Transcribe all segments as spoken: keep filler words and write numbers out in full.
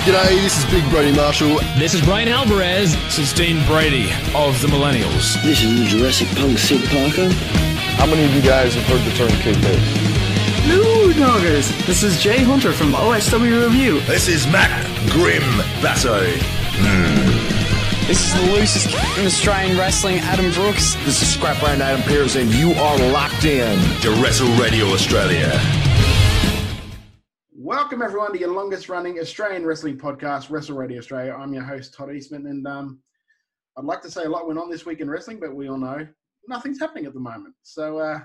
G'day, this is Big Brody Marshall. This is Brian Alvarez. This is Dean Brady of the Millennials. This is the Jurassic Punk Sid Parker. How many of you guys have heard the term K P? Hello, doggers. This is Jay Hunter from O S W Review. This is Matt Grim Basso. Mm. This is the loosest kid in Australian wrestling, Adam Brooks. This is Scrap Iron Adam Pearce, and you are locked in to Wrestle Radio Australia. Welcome, everyone, to your longest-running Australian wrestling podcast, Wrestle Radio Australia. I'm your host, Todd Eastman, and um, I'd like to say a lot went on this week in wrestling, but we all know nothing's happening at the moment. So uh,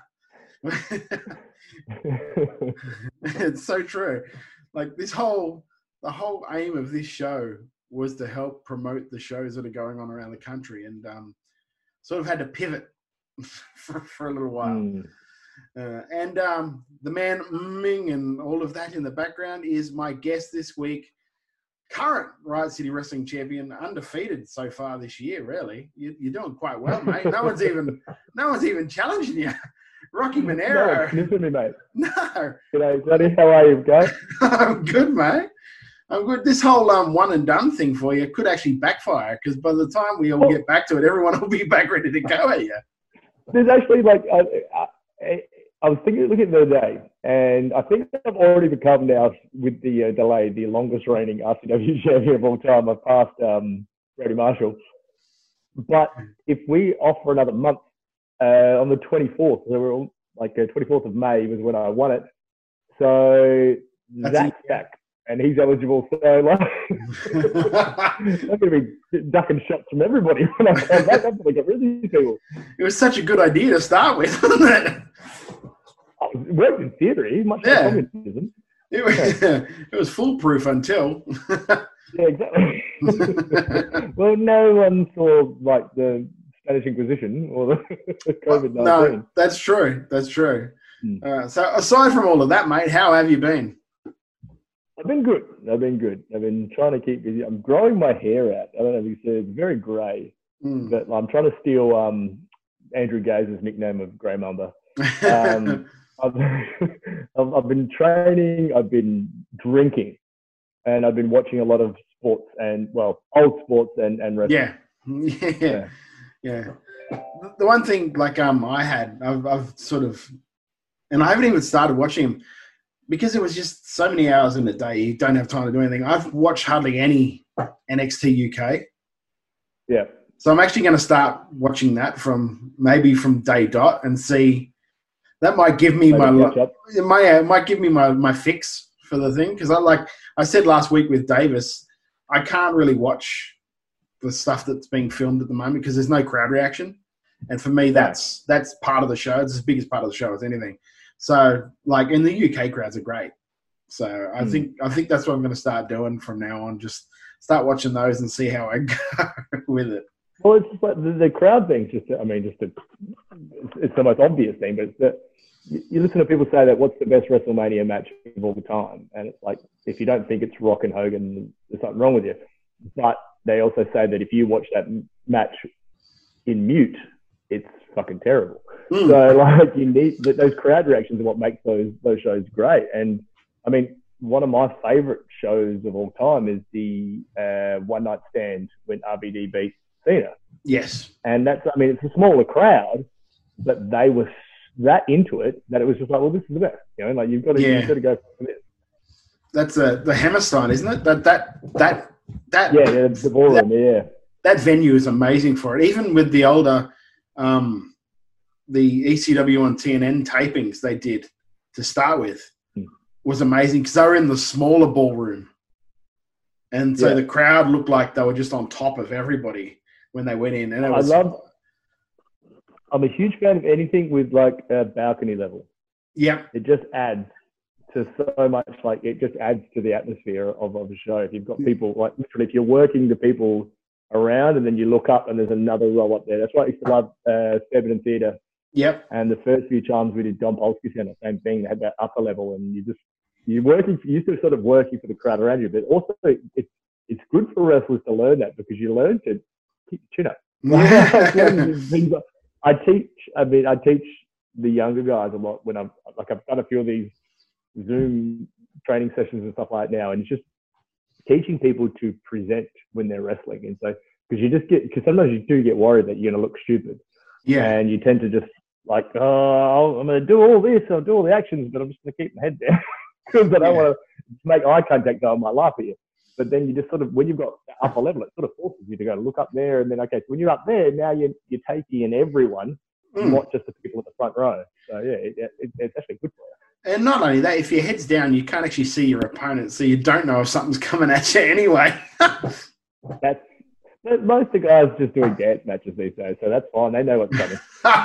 it's so true. Like this whole, the whole aim of this show was to help promote the shows that are going on around the country, and um, sort of had to pivot for, for a little while. Mm. Uh, and um, the man Ming and all of that in the background is my guest this week, current Riot City Wrestling champion, undefeated so far this year. Really, you, you're doing quite well, mate. No one's even, no one's even challenging you. Rocky Monero. No, listen to me, mate. No. G'day, Johnny. How are you, guys? I'm good, mate. I'm good. This whole um, one and done thing for you could actually backfire, because by the time we all get back to it, everyone will be back ready to go at you. There's actually like. Uh, uh, I was thinking, looking the other day, and I think I've already become now, with the uh, delay, the longest reigning R C W champion of all time. I've passed um, Brady Marshall. But if we offer another month uh, on the twenty-fourth, so we're all, like uh, twenty-fourth of May was when I won it. So That's Zach's it. back, and he's eligible. So like, I'm going to be ducking shots from everybody when I come back. I'm going to get rid of these people. It was such a good idea to start with, wasn't it? It worked in theory, much yeah. like communism. It was, yeah. It was foolproof until. Yeah, exactly. Well, no one saw like the Spanish Inquisition or the COVID nineteen. No, that's true. That's true. Hmm. Uh, so, aside from all of that, mate, how have you been? I've been good. I've been good. I've been trying to keep busy. I'm growing my hair out. I don't know if you said it's very grey, mm. but I'm trying to steal um, Andrew Gaze's nickname of Grey Mamba. Um, I've, I've been training, I've been drinking, and I've been watching a lot of sports and, well, old sports and, and wrestling. Yeah. Yeah. Yeah. The one thing, like um, I had, I've, I've sort of, and I haven't even started watching them because it was just so many hours in the day, you don't have time to do anything. I've watched hardly any N X T U K. Yeah. So I'm actually going to start watching that from, maybe from day dot, and see. That might give me Maybe my it might, it might give me my, my fix for the thing, because I like I said last week with Davis, I can't really watch the stuff that's being filmed at the moment because there's no crowd reaction, and for me that's that's part of the show. It's as big as part of the show as anything. So like in the U K, crowds are great. So I mm. think I think that's what I'm going to start doing from now on. Just start watching those and see how I go with it. Well, it's just like the, the crowd thing's just, I mean, just a, it's, it's the most obvious thing, but it's that you listen to people say that what's the best WrestleMania match of all the time, and it's like, if you don't think it's Rock and Hogan, there's something wrong with you. But they also say that if you watch that match in mute, it's fucking terrible. Mm. So like, you need those crowd reactions are what makes those those shows great. And I mean, one of my favorite shows of all time is the uh, One Night Stand when R V D beat Cena. Yes. And that's, I mean, it's a smaller crowd, but they were that into it that it was just like, well, this is the best. You know, like you've got to, yeah. you've got to go for this. That's a, the Hammerstein, isn't it? That, that, that, that. Yeah, yeah the ballroom, that, yeah. That venue is amazing for it. Even with the older, um, the E C W and T N N tapings they did to start with hmm. was amazing because they were in the smaller ballroom. And so yeah. the crowd looked like they were just on top of everybody when they went in. And it was, I love, I'm a huge fan of anything with like a balcony level. Yeah. It just adds to so much, like it just adds to the atmosphere of, of a show. If you've got people, like literally if you're working the people around and then you look up and there's another row up there. That's why I used to love uh, Surbiton Theatre. Yep. And the first few times we did Don Polsky Centre, same thing. They had that upper level and you just, you're working, you're still sort of working for the crowd around you, but also it's, it's good for wrestlers to learn that because you learn to keep your chin up. I teach, I mean, I teach the younger guys a lot when I'm, like I've done a few of these Zoom training sessions and stuff like that now, and it's just teaching people to present when they're wrestling. And so, because you just get, because sometimes you do get worried that you're going to look stupid. Yeah. And you tend to just like, oh, I'm going to do all this, I'll do all the actions, but I'm just going to keep my head down because I don't yeah. want to make eye contact. I might laugh at you. But then you just sort of, when you've got the upper level, it sort of forces you to go look up there. And then, okay, so when you're up there, now you're, you're taking in everyone, mm. not just the people at the front row. So, yeah, it, it, it's actually good for you. And not only that, if your head's down, you can't actually see your opponent, so you don't know if something's coming at you anyway. That's most of the guys just doing dance matches these days, so that's fine. They know what's coming.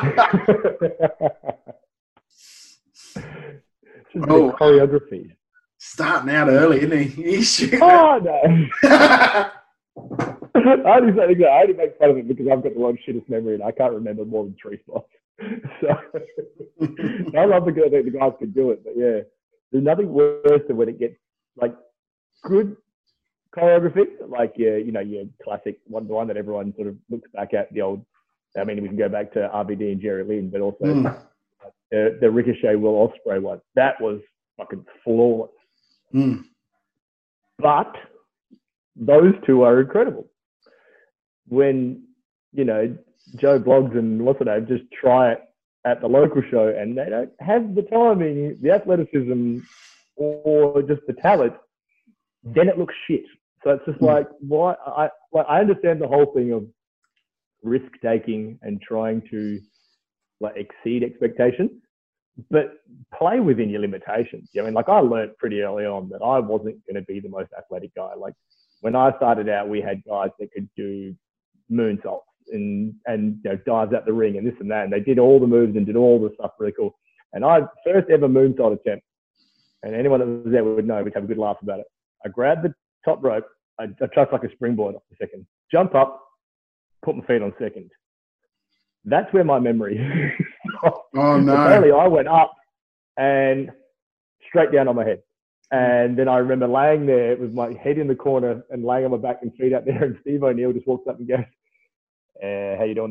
Just oh, choreography. Starting out early, isn't he? He's oh no! I only say that. I only make fun of it because I've got the long shittest memory and I can't remember more than three spots. So I love the girl that the guys can do it, but yeah, there's nothing worse than when it gets like good choreography, like your, you know, your classic one, the one that everyone sort of looks back at, the old. I mean, we can go back to R V D and Jerry Lynn, but also mm. uh, the Ricochet Will Ospreay one. That was fucking flawless. Mm. But those two are incredible. When you know Joe Bloggs and what's her name just try it at the local show, and they don't have the timing, the athleticism, or just the talent, then it looks shit. So it's just like, why? I like, I understand the whole thing of risk taking and trying to like exceed expectations, but play within your limitations. I mean, like I learned pretty early on that I wasn't going to be the most athletic guy. Like when I started out, we had guys that could do moonsaults and and you know, dives out the ring and this and that, and they did all the moves and did all the stuff really cool. And I first ever moonsault attempt, and anyone that was there would know, we'd have a good laugh about it. I grabbed the top rope, I, I chucked like a springboard off the second, jump up, put my feet on second. That's where my memory stopped. Oh no! Apparently, I went up and straight down on my head, and then I remember laying there with my head in the corner and laying on my back and feet out there, and Steve O'Neill just walks up and goes, Uh, how you doing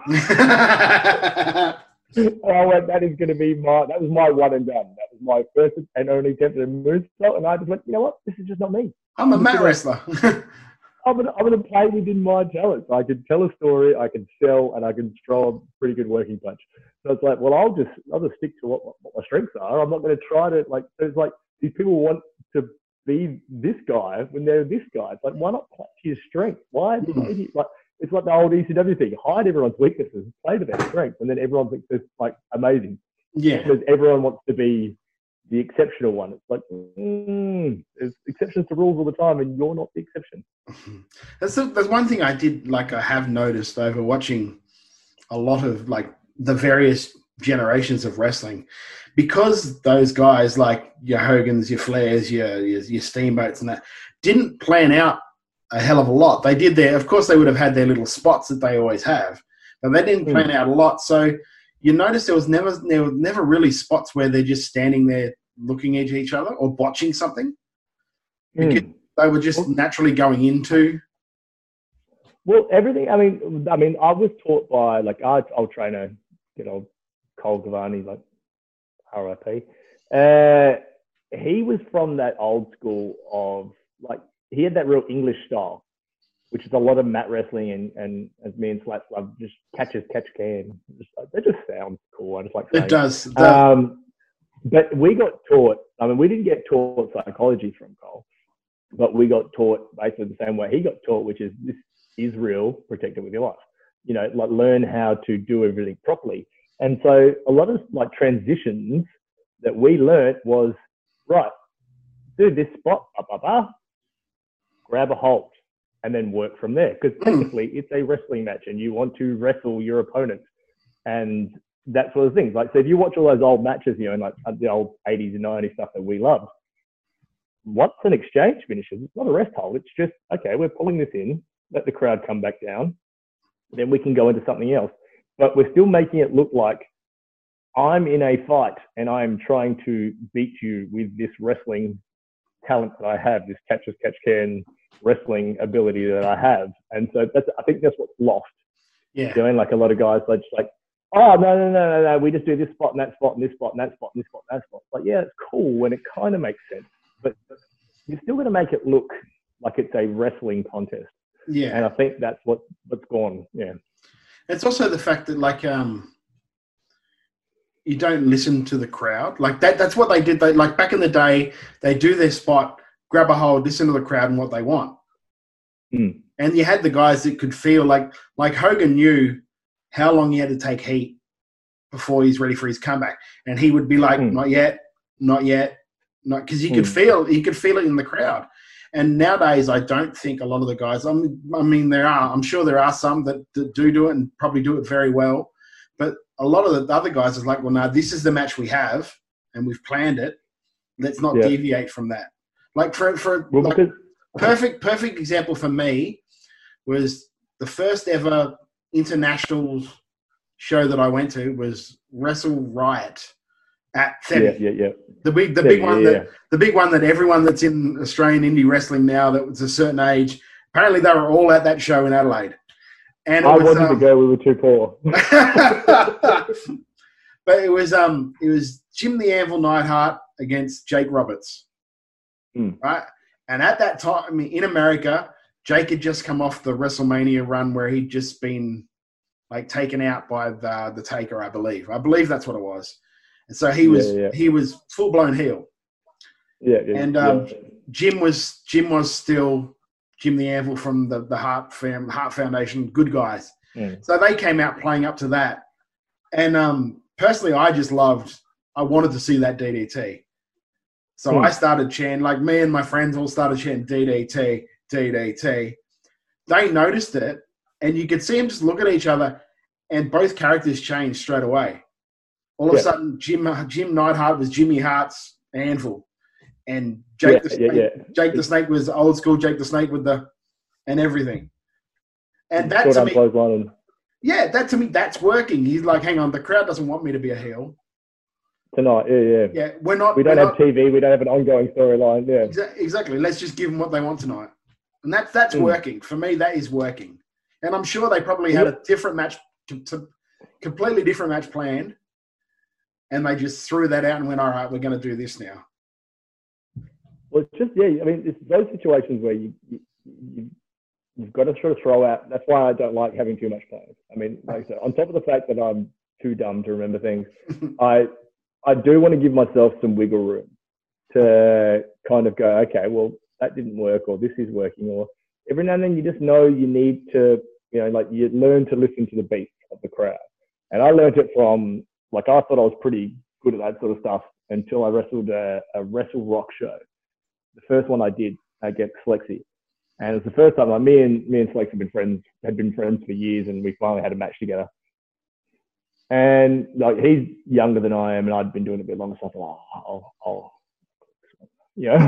there, and I went, that is going to be my, that was my one and done. That was my first and only attempt at a moonsault, and I just went, you know what, this is just not me. I'm a mat wrestler. I'm going to I'm going to play within my talents. I can tell a story, I can sell, and I can throw a pretty good working punch. So it's like, well, I'll just, I'll just stick to what, what my strengths are. I'm not going to try to, like, so it's like, these people want to be this guy when they're this guy. It's like, why not play to your strength? Why, mm. like, it's like the old E C W thing. Hide everyone's weaknesses, play to their strengths, and then everyone thinks it's like amazing. Yeah. Because everyone wants to be the exceptional one. It's like, mm, there's exceptions to rules all the time, and you're not the exception. That's the, that's one thing I did, like I have noticed over watching a lot of like the various generations of wrestling, because those guys like your Hogans, your Flairs, your, your, your Steamboats and that didn't plan out a hell of a lot. They did their, of course they would have had their little spots that they always have, but they didn't plan mm. out a lot. So you notice there was never, there was never really spots where they're just standing there looking at each other or botching something. Because mm. they were just naturally going into. Well, everything, I mean, I mean, I was taught by like our old trainer, you know, Cole Gavani, like R I P. Uh, he was from that old school of like, he had that real English style, which is a lot of mat wrestling and, and as me and Slats love, just catches, catch can. Just, that just sounds cool. I just like saying it. Does. It does. Um, but we got taught, I mean, we didn't get taught psychology from Cole, but we got taught basically the same way he got taught, which is this is real, protect it with your life. You know, like learn how to do everything properly. And so a lot of like transitions that we learnt was, right, do this spot, blah, blah, blah. Grab a hold and then work from there. Because technically it's a wrestling match and you want to wrestle your opponent and that sort of things. Like, so if you watch all those old matches, you know, in like the old eighties and nineties stuff that we loved, what's an exchange finishes? It's not a rest hold. It's just, okay, we're pulling this in, let the crowd come back down, then we can go into something else. But we're still making it look like I'm in a fight and I'm trying to beat you with this wrestling talent that I have, this catch as catch can wrestling ability that I have. And so that's, I think that's what's lost. Yeah. Doing like a lot of guys like just like, oh no, no, no, no, no, we just do this spot and that spot and this spot and that spot and this spot and that spot. Like, yeah, it's cool when it kind of makes sense, but you're still going to make it look like it's a wrestling contest. Yeah. And I think that's what, what's gone. Yeah. It's also the fact that, like, um, you don't listen to the crowd. Like, that. that's what they did. They, like, back in the day, they do their spot, grab a hold, listen to the crowd and what they want. Mm. And you had the guys that could feel like, like Hogan knew how long he had to take heat before he's ready for his comeback. And he would be like, mm. not yet, not yet, not, because he mm. could feel, he could feel it in the crowd. And nowadays, I don't think a lot of the guys, I mean, I mean, there are, I'm sure there are some that, that do do it and probably do it very well. But a lot of the other guys is like, well, no, this is the match we have and we've planned it. Let's not yeah. deviate from that. Like for, for well, like, because- perfect, perfect example for me was the first ever international show that I went to was Wrestle Riot at Thebe. Yeah, yeah, yeah. The big, the yeah, big one yeah, that, yeah. the big one that everyone that's in Australian indie wrestling now that was a certain age, apparently they were all at that show in Adelaide. And it I was, wanted um, to go. We were too poor. But it was um, it was Jim the Anvil Neidhart against Jake Roberts, mm. right? And at that time, I mean, in America, Jake had just come off the WrestleMania run where he'd just been like taken out by the the Taker, I believe. I believe that's what it was. And so he was yeah, yeah. he was full blown heel. Yeah, yeah. And um, yeah. Jim was Jim was still Jim the Anvil from the the Hart fam, Hart Foundation, good guys. Mm. So they came out playing up to that. And um, personally, I just loved. I wanted to see that D D T. So mm. I started chanting, like me and my friends all started chanting D D T, D D T. They noticed it, and you could see them just look at each other, and both characters changed straight away. All of yeah. a sudden, Jim Jim Neidhart was Jimmy Hart's Anvil, and Jake yeah, the Snake, yeah, yeah. Jake the Snake was old school Jake the Snake with the and everything. And that Short to arm me, clothesline and- yeah, that to me, that's working. He's like, hang on, the crowd doesn't want me to be a heel tonight. Yeah, yeah. Yeah, we're not. We don't we're have not, T V. We don't have an ongoing storyline. Yeah, exa- exactly. Let's just give them what they want tonight, and that's that's mm. working for me. That is working, and I'm sure they probably had a different match, to, to, completely different match planned, and they just threw that out and went, "All right, we're going to do this now." Well, it's just yeah. I mean, it's those situations where you, you, you you've got to sort of throw out. That's why I don't like having too much plans. I mean, like I said, on top of the fact that I'm too dumb to remember things, I I do want to give myself some wiggle room to kind of go, okay, well, that didn't work, or this is working, or every now and then you just know you need to, you know, like you learn to listen to the beat of the crowd. And I learned it from, like, I thought I was pretty good at that sort of stuff until I wrestled a, a Wrestle Rock show. The first one I did against Slexy. And it was the first time, like, me and me and Slex had been friends, had been friends for years, and we finally had a match together. And like, he's younger than I am, and I'd been doing it a bit longer, so I thought, oh, I'll, I'll yeah.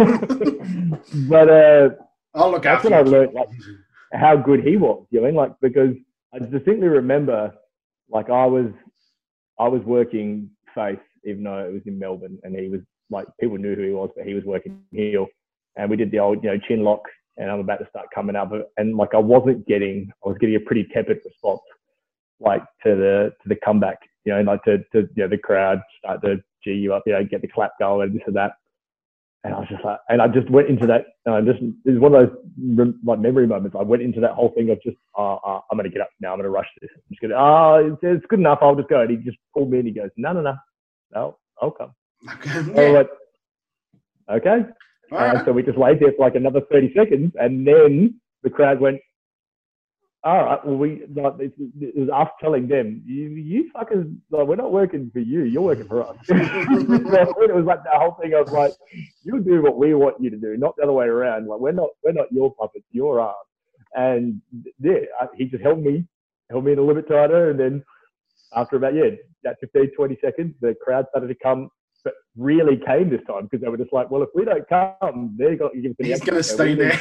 But uh, I'll look that's after when I you. learned, like, how good he was. You know, like, because I distinctly remember, like, I was, I was working face, even though it was in Melbourne, and he was like, people knew who he was, but he was working heel, and we did the old, you know, chin lock. And I'm about to start coming up, and like I wasn't getting, I was getting a pretty tepid response, like to the to the comeback, you know, like to to you know, the crowd start to G you up, you know, get the clap going, this and that. And I was just like, and I just went into that. Uh, just it was one of those like memory moments. I went into that whole thing of just, uh, uh, I'm gonna get up now. I'm gonna rush this. I'm just gonna, ah, oh, it's, it's good enough. I'll just go. And he just pulled me, and he goes, no, no, no, no, I'll come. Okay. Yeah. Like, okay. All And right. so we just waited there for like another thirty seconds, and then the crowd went, all right, well, we, like, it, it was us telling them, you, you fuckers, like, we're not working for you, you're working for us. So it was like the whole thing of like, you do what we want you to do, not the other way around. Like, we're not, we're not your puppets, you're ours. And yeah, I, he just held me, held me in a little bit tighter, and then after about, yeah, that fifteen, twenty seconds, the crowd started to come. But really came this time, because they were just like, well, if we don't come, they're going to give us the He's going to so stay we there.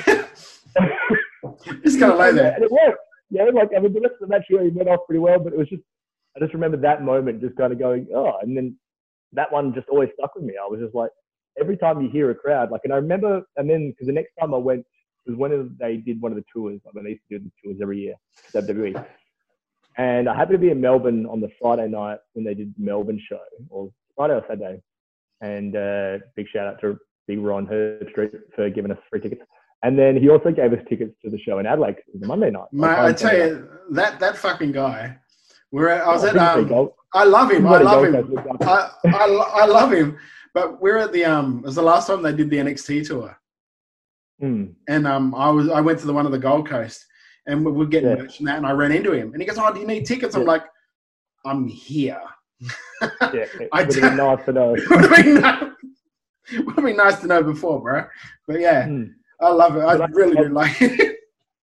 can- He's going to lay there. And it worked. Yeah, like, I mean, the rest of the match really went off pretty well, but it was just, I just remember that moment just kind of going, oh, and then that one just always stuck with me. I was just like, every time you hear a crowd, like, and I remember, and then, because the next time I went, was when they did one of the tours, like, when they used to do the tours every year, W W E. And I happened to be in Melbourne on the Friday night when they did the Melbourne show, or Friday or Saturday. And uh, big shout out to Big Ron Herbstreit for giving us free tickets. And then he also gave us tickets to the show in Adelaide. It was a Monday night. Mate, I tell you, that, that fucking guy, we're at, I was at, um, I love him, I love him, I, I, I love him, but we're at the, um, it was the last time they did the N X T tour. Mm. And um, I was I went to the one of the Gold Coast, and we were getting yeah. merch and that, and I ran into him, and he goes, "Oh, do you need tickets?" I'm yeah. like, "I'm here." Yeah, it I would have been nice to know. It would have been nice, would have been nice to know before, bro. But yeah, mm. I love it. I but really I, do like it.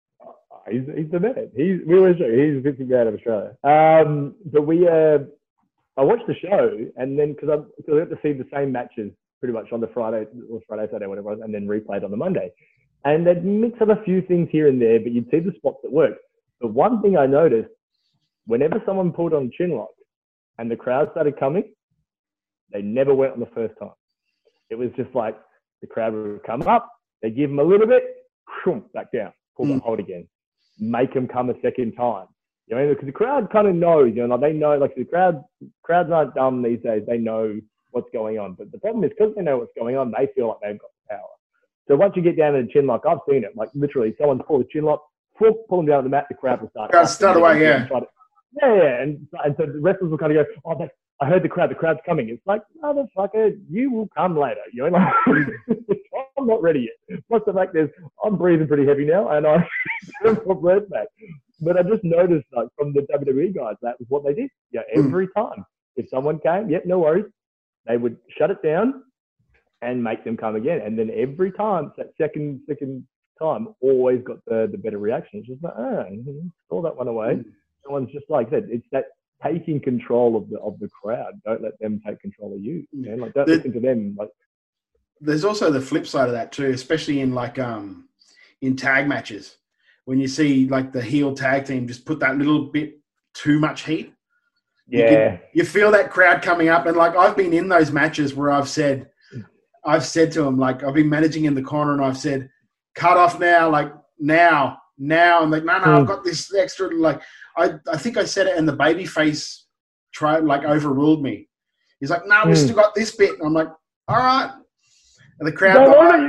He's he's the man. He's we were he's Vince McMahon of Australia. Um, but we uh, I watched the show, and then because I, cause I got to see the same matches pretty much on the Friday or Friday, Saturday, whatever it was, and then replayed on the Monday. And they'd mix up a few things here and there, but you'd see the spots that work. The one thing I noticed, whenever someone pulled on chin lock and the crowd started coming, they never went on the first time. It was just like the crowd would come up, they give them a little bit, back down, pull mm. them, hold again, make them come a second time. You know, because the crowd kind of knows, you know, like they know, like the crowd, crowds aren't dumb these days. They know what's going on. But the problem is because they know what's going on, they feel like they've got the power. So once you get down to the chin lock, I've seen it. Like literally, someone's pulled a chin lock, pull, pull them down to the mat, the crowd will start. Crowd start away, yeah. To, yeah, yeah. And, and so the wrestlers will kind of go, oh, that's, I heard the crowd, the crowd's coming. It's like, motherfucker, you will come later. You know, like, I'm not ready yet. Plus the fact is, I'm breathing pretty heavy now, and I have my breath back. But I just noticed, like, from the W W E guys, that was what they did. Yeah, every mm. time. If someone came, yep, no worries. They would shut it down and make them come again. And then every time, that second second time, always got the, the better reaction. It's just like, ah, throw that one away. Mm. Someone's just like that. It's that taking control of the of the crowd. Don't let them take control of you. You know? Like, don't the, listen to them. Like, there's also the flip side of that too, especially in like um in tag matches. When you see like the heel tag team just put that little bit too much heat. Yeah. You, can, you feel that crowd coming up. And like I've been in those matches where I've said, I've said to them, like I've been managing in the corner and I've said, cut off now, like now, now. I'm like, no, no, mm. I've got this extra, like, I, I think I said it and the baby face tried, like overruled me. He's like, no, mm. we've still got this bit. And I'm like, all right. And the crowd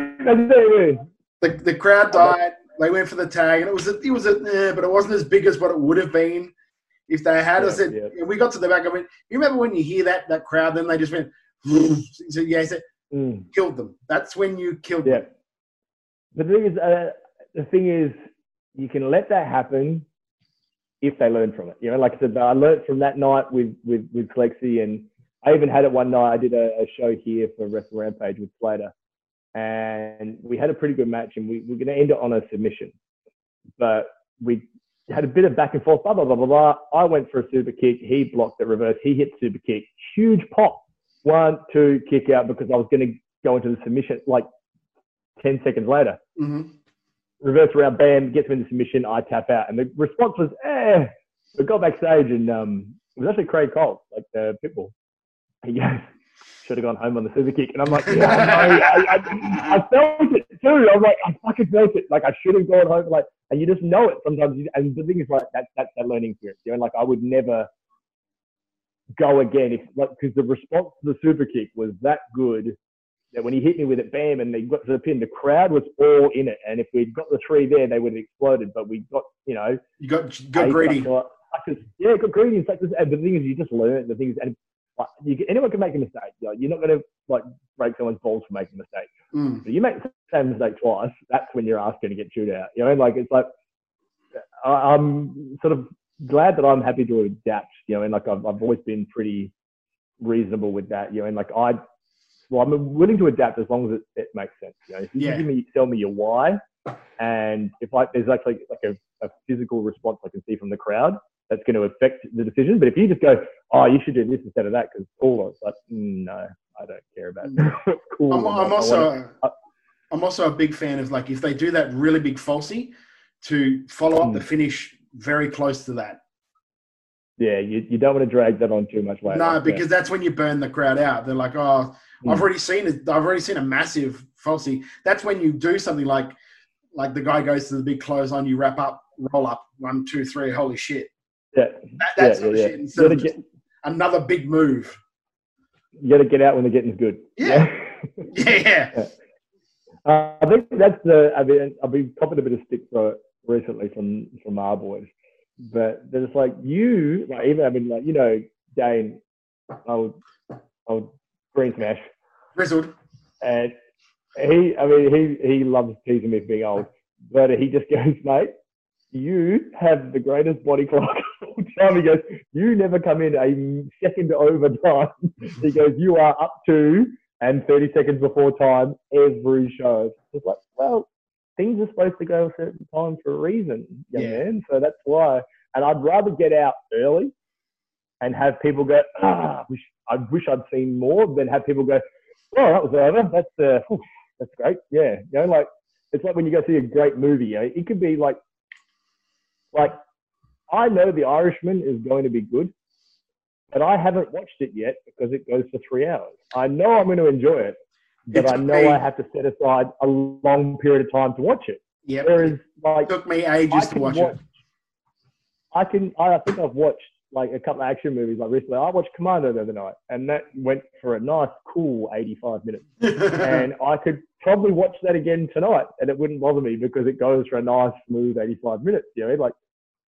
died. The, the crowd died. They went for the tag, and it was a, it was a, eh, but it wasn't as big as what it would have been if they had. Yeah, I said, yeah. we got to the back. I mean, you remember when you hear that that crowd, then they just went, so yeah, he said, mm. killed them. That's when you killed yeah. them. The thing is, uh, the thing is, you can let that happen if they learn from it. You know, like I said, I learned from that night with with with Clexi, and I even had it one night. I did a, a show here for Wrestle Rampage with Slater. And we had a pretty good match, and we were going to end it on a submission. But we had a bit of back and forth, blah, blah, blah, blah, blah. I went for a super kick. He blocked the reverse. He hit super kick. Huge pop. One, two, kick out because I was going to go into the submission like ten seconds later. Mm-hmm. Reverse around, bam, gets me in the submission. I tap out. And the response was, eh. We got backstage, and um, it was actually Craig Cole, like the Pitbull. He goes, should have gone home on the scissor kick. And I'm like, yeah, no, I, I, I felt it too. I'm like, I fucking felt it. Like, I should have gone home. Like, and you just know it sometimes. And the thing is, like, that's, that's that learning experience. You know, like, I would never go again if, like, because the response to the super kick was that good that when he hit me with it, bam, and they got to the pin, the crowd was all in it. And if we'd got the three there, they would have exploded. But we got, you know. You got, got greedy. Like, like, yeah, got greedy. And, like, and the thing is, you just learn. The thing is, and You can, anyone can make a mistake. You know, you're not going to like break someone's balls for making a mistake. Mm. But you make the same mistake twice, that's when you're asking to get chewed out. You know, like it's like I, I'm sort of glad that I'm happy to adapt. You know, and like I've I've always been pretty reasonable with that. You know, and like I, well, I'm willing to adapt as long as it, it makes sense. You know, if you yeah. give me tell me your why, and if like there's actually like a, a physical response I can see from the crowd, that's going to affect the decision. But if you just go, oh, you should do this instead of that, because all of it's like, mm, no, I don't care about it. Cool. I'm, I'm also, I, I'm also a big fan of like if they do that really big falsie, to follow up mm. the finish very close to that. Yeah, you, you don't want to drag that on too much later. No, because yeah. that's when you burn the crowd out. They're like, oh, mm. I've already seen it. I've already seen a massive falsie. That's when you do something like, like the guy goes to the big clothesline, you wrap up, roll up, one, two, three, holy shit. Yeah, that, that yeah, sort yeah, of yeah. shit. Instead of get, another big move. You got to get out when the getting's good. Yeah, yeah, yeah. yeah. Uh, I think that's the. I mean, I've been copping a bit of stick for it recently from from our boys, but there's like you, like even I mean, like you know, Dane, old old Green Smash, Grizzled, and he, I mean, he he loves teasing me for being old, but he just goes, mate, you have the greatest body clock of all time. He goes, you never come in a second over time. He goes, you are up to and thirty seconds before time every show. It's like, well, things are supposed to go a certain time for a reason, young Yeah. man. So that's why. And I'd rather get out early and have people go, ah, wish, I wish I'd seen more, than have people go, oh, that was over. That's uh, whew, that's great. Yeah. You know, like, it's like when you go see a great movie, you know, it could be like, like, I know The Irishman is going to be good, but I haven't watched it yet because it goes for three hours. I know I'm going to enjoy it, but It I took know me- I have to set aside a long period of time to watch it. Yep. Whereas, like, It took me I ages to can watch watch, it. I can, I think I've watched like a couple of action movies like recently. I watched Commando the other night, and that went for a nice, cool eighty-five minutes. And I could probably watch that again tonight, and it wouldn't bother me because it goes for a nice, smooth eighty-five minutes. You know, like,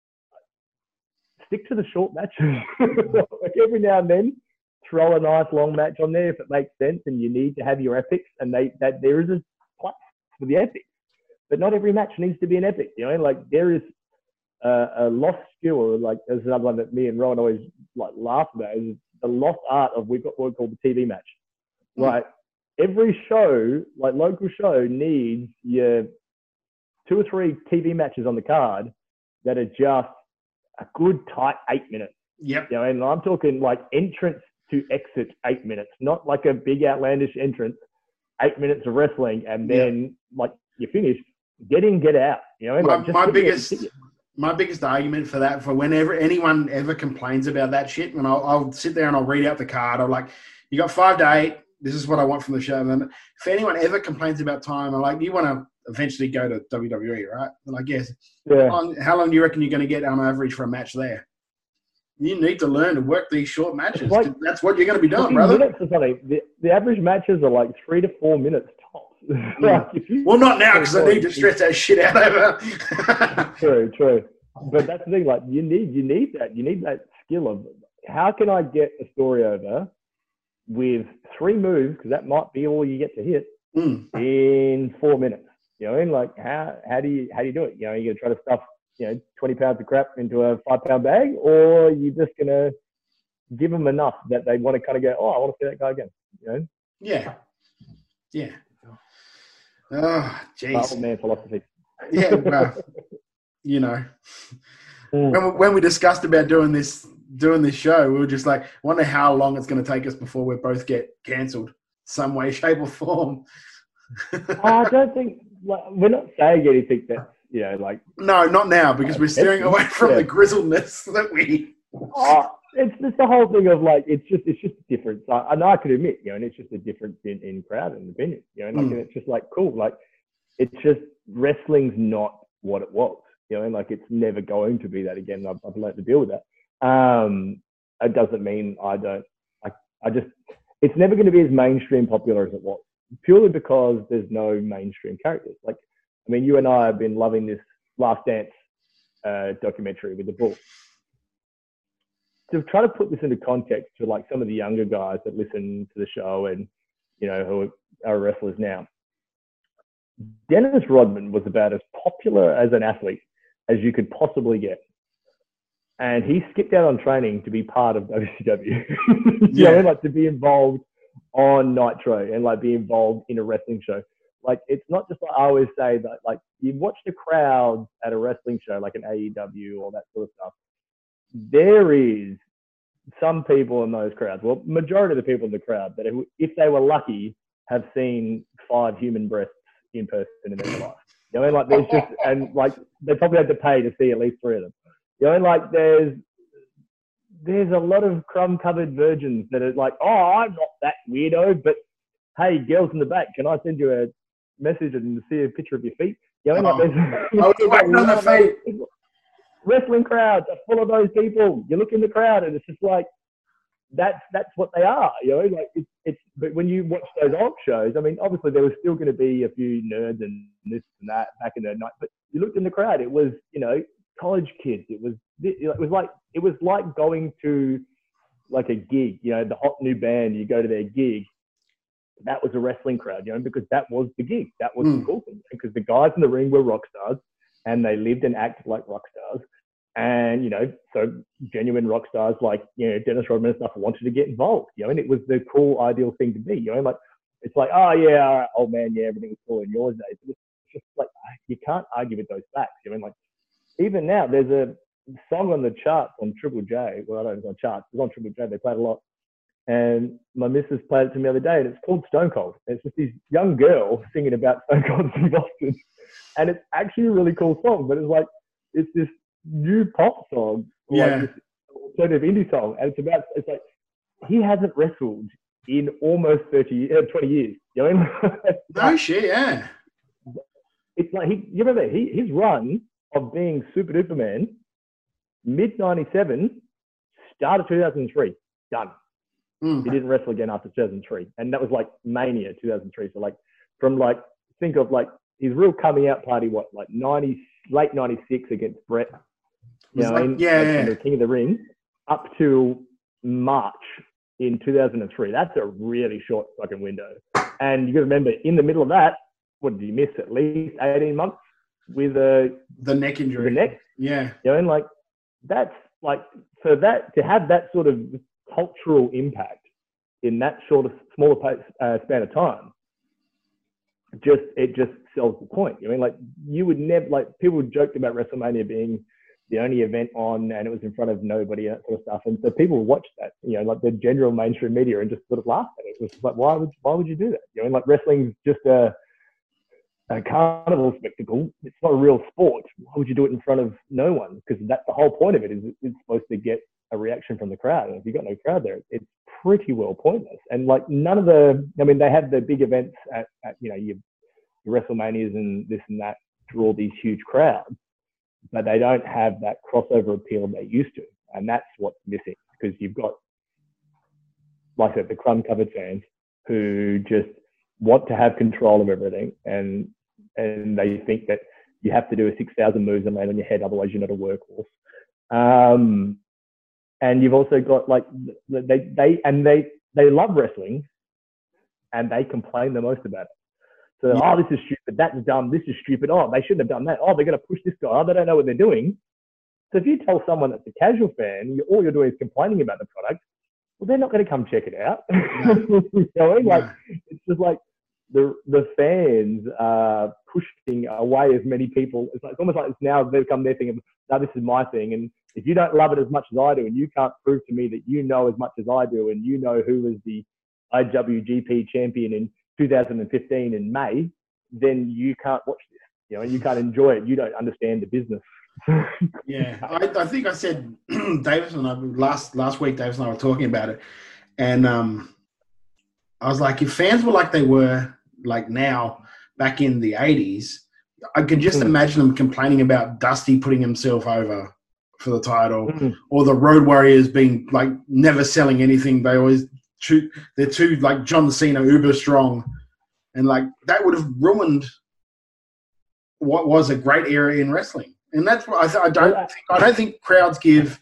stick to the short matches. Like every now and then, throw a nice long match on there if it makes sense, and you need to have your epics. And they that there is a place for the epics, but not every match needs to be an epic. You know, like there is uh, a lost skill, or like there's another one that me and Rowan always like laugh about, is the lost art of we've got what we call the T V match. Mm. Like every show, like local show, needs your two or three T V matches on the card that are just a good tight eight minutes. Yep. You know, and I'm talking like entrance to exit eight minutes, not like a big outlandish entrance, eight minutes of wrestling, and then yep. like you finish, get in, get out. You know, my, like, just my biggest it, my biggest argument for that, for whenever anyone ever complains about that shit, and I'll, I'll sit there and I'll read out the card. I'm like, you got five to eight. This is what I want from the show. And if anyone ever complains about time, I'm like, you want to eventually go to W W E, right? I'm like, yes. Yeah. How long, how long do you reckon you're going to get on average for a match there? You need to learn to work these short matches. Like, that's what you're going to be doing, brother. Minutes or something. The, the average matches are like three to four minutes tops. Like if you, well, not now because I need to stretch that shit out over. True, true. But that's the thing. Like you need, you need that. You need that skill of how can I get a story over with three moves, because that might be all you get to hit mm. in four minutes. You know, and like how how do you how do you do it? You know, you're gonna try to stuff, you know, twenty pounds of crap into a five pound bag, or you're just gonna give them enough that they want to kind of go, oh, I want to see that guy again. You know? Yeah, yeah. Oh, jeez. Old man philosophy. Yeah, well, you know, mm. when, we, when we discussed about doing this doing this show, we were just like, wonder how long it's going to take us before we both get cancelled, some way, shape, or form. I don't think like, we're not saying anything that's, you know, like no, not now, because we're steering away from yeah. the grizzledness that we. Oh, it's just the whole thing of like it's just it's just a difference. I, I know I could admit, you know, and it's just a difference in, in crowd and opinion, you know, and, like, mm. and it's just like cool, like it's just wrestling's not what it was, you know, and like it's never going to be that again. I've, I've learned to deal with that. Um, it doesn't mean I don't. I I just it's never going to be as mainstream popular as it was, purely because there's no mainstream characters. Like, I mean, you and I have been loving this Last Dance uh, documentary with the Bull. To try to put this into context to like some of the younger guys that listen to the show and, you know, who are wrestlers now, Dennis Rodman was about as popular as an athlete as you could possibly get. And he skipped out on training to be part of W C W. you yeah. know, like to be involved on Nitro and like be involved in a wrestling show. Like, it's not just like I always say that, like, you watch the crowds at a wrestling show, like an A E W or that sort of stuff. There is some people in those crowds, well, majority of the people in the crowd, that if they were lucky, have seen five human breasts in person in their life. You know, like there's just, and like they probably had to pay to see at least three of them. You know, like there's there's a lot of crumb-covered virgins that are like, oh, I'm not that weirdo, but hey, girls in the back, can I send you a message and see a picture of your feet? You know, like there's, I was waiting on the feet. Wrestling crowds are full of those people. You look in the crowd and it's just like, that's that's what they are, you know. Like it's, it's but when you watch those old shows, I mean, obviously there was still going to be a few nerds and this and that back in the night, but you looked in the crowd, it was, you know, college kids. It was it was like it was like going to like a gig, you know, the hot new band. You go to their gig. That was a wrestling crowd, you know, because that was the gig. That was mm. the cool thing, because the guys in the ring were rock stars, and they lived and acted like rock stars. And, you know, so genuine rock stars like, you know, Dennis Rodman and stuff wanted to get involved, you know, and it was the cool, ideal thing to be, you know, like, it's like, oh, yeah, all right, old man, yeah, everything was cool in your days. It's just like, you can't argue with those facts, you know, like, even now, there's a song on the charts on Triple J, well, I don't know if it's on charts, it's on Triple J, they played a lot, and my missus played it to me the other day, and it's called Stone Cold. And it's just this young girl singing about Stone Cold Steve Austin, and it's actually a really cool song, but it's like, it's this new pop song, yeah, like this alternative indie song, and it's about, it's like, he hasn't wrestled in almost thirty, uh, twenty years, you know? No shit, yeah. It's like, he, you remember, he, his run of being Super Duperman, mid ninety-seven, start of two thousand three, done. Mm. He didn't wrestle again after two thousand three, and that was like Mania two thousand three. So like, from like, think of like his real coming out party, what, like ninety, late ninety-six against Brett, you know, like, in, yeah, like, yeah. in the King of the Ring, up to March in two thousand three. That's a really short fucking window. And you got to remember, in the middle of that, what did you miss? At least eighteen months with a the neck injury. The neck, yeah. You know, and like that's like, so that to have that sort of cultural impact in that short of smaller uh, span of time, just it just sells the point. You know, I mean, like you would never, like people joked about WrestleMania being the only event on, and it was in front of nobody and that sort of stuff, and so people watched that, you know, like the general mainstream media, and just sort of laughed at it. It was just like, why would why would you do that? You know, and like wrestling's just a a carnival spectacle. It's not a real sport. Why would you do it in front of no one? Because that's the whole point of it, is it's supposed to get a reaction from the crowd. And if you've got no crowd there, it's pretty well pointless. And like none of the, I mean, they had the big events at, at you know, your, your WrestleManias and this and that draw these huge crowds, but they don't have that crossover appeal they used to. And that's what's missing, because you've got, like I said, the crumb-covered fans who just want to have control of everything, and and they think that you have to do a six thousand moves and land on your head, otherwise you're not a workhorse. Um, and you've also got like they they and they they love wrestling, and they complain the most about it. So yeah. Oh, this is stupid. That's dumb. This is stupid. Oh, they shouldn't have done that. Oh, they're going to push this guy. Oh, they don't know what they're doing. So if you tell someone that's a casual fan, you, all you're doing is complaining about the product, well, they're not going to come check it out. No. You know, like it's just like the the fans are pushing away as many people. It's, like, it's almost like it's now become their thing. Of, now this is my thing, and if you don't love it as much as I do, and you can't prove to me that you know as much as I do, and you know who was the I W G P champion in two thousand fifteen in May, then you can't watch this. You know, and you can't enjoy it. You don't understand the business. Yeah, I, I think I said Davis and I last last week. Davis and I were talking about it, and um, I was like, if fans were like they were like now back in the eighties, I could just mm. imagine them complaining about Dusty putting himself over for the title, mm. or the Road Warriors being like never selling anything. They always too, they're too like John Cena uber strong, and like that would have ruined what was a great era in wrestling. And that's what I, th- I don't think. I don't think crowds give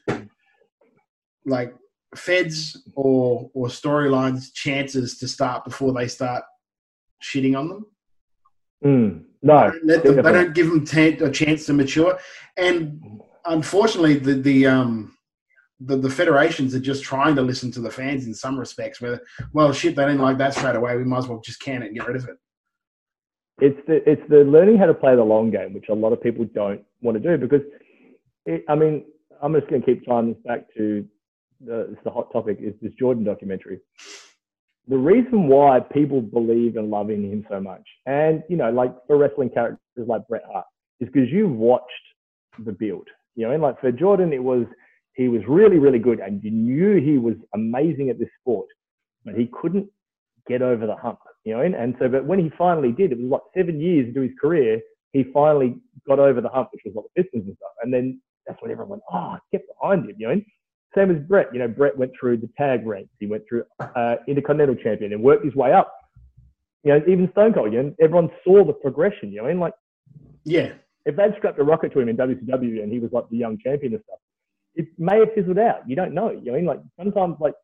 like feds or or storylines chances to start before they start shitting on them. Mm, no, they don't, them, they don't give them t- a chance to mature. And unfortunately, the the um the, the federations are just trying to listen to the fans in some respects. Where well, shit, they didn't like that straight away. We might as well just can it and get rid of it. It's the it's the learning how to play the long game, which a lot of people don't want to do, because, it, I mean, I'm just going to keep tying this back to the, it's the hot topic, is this Jordan documentary. The reason why people believe and love in him so much, and, you know, like for wrestling characters like Bret Hart, is because you watched the build. You know, and like for Jordan, it was, he was really, really good, and you knew he was amazing at this sport, but he couldn't get over the hump. You know, and, and so, but when he finally did, it was like seven years into his career, he finally got over the hump, which was like the Pistons and stuff. And then that's when everyone went, oh, get behind him, you know. same as Brett. You know, Brett went through the tag ranks. He went through uh, Intercontinental Champion and worked his way up. You know, even Stone Cold, you know, everyone saw the progression, you know, and like, yeah, if they'd strapped a rocket to him in W C W and he was like the young champion and stuff, it may have fizzled out. You don't know, you know, I mean, like sometimes like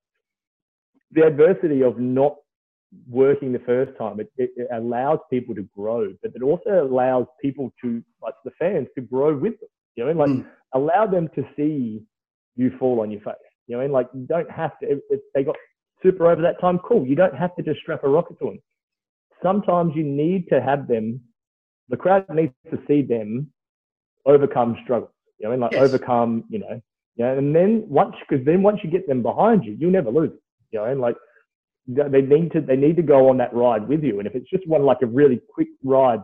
the adversity of not working the first time, it, it, it allows people to grow, but it also allows people to, like the fans, to grow with them, you know, and like mm. allow them to see you fall on your face, you know, and like you don't have to, if, if they got super over that time, cool. You don't have to just strap a rocket to them. Sometimes you need to have them, the crowd needs to see them overcome struggles, you know, and like yes. overcome, you know, you know, and then once, because then once you get them behind you, you'll never lose, you know, and like they need to, they need to go on that ride with you. And if it's just one, like a really quick ride,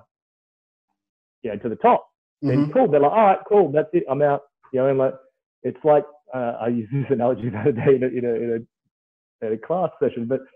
you know, to the top, then mm-hmm. cool. They're like, all right, cool. That's it. I'm out, you know, and like, it's like, uh, I used this analogy the other day in a, in a, in a, in a class session, but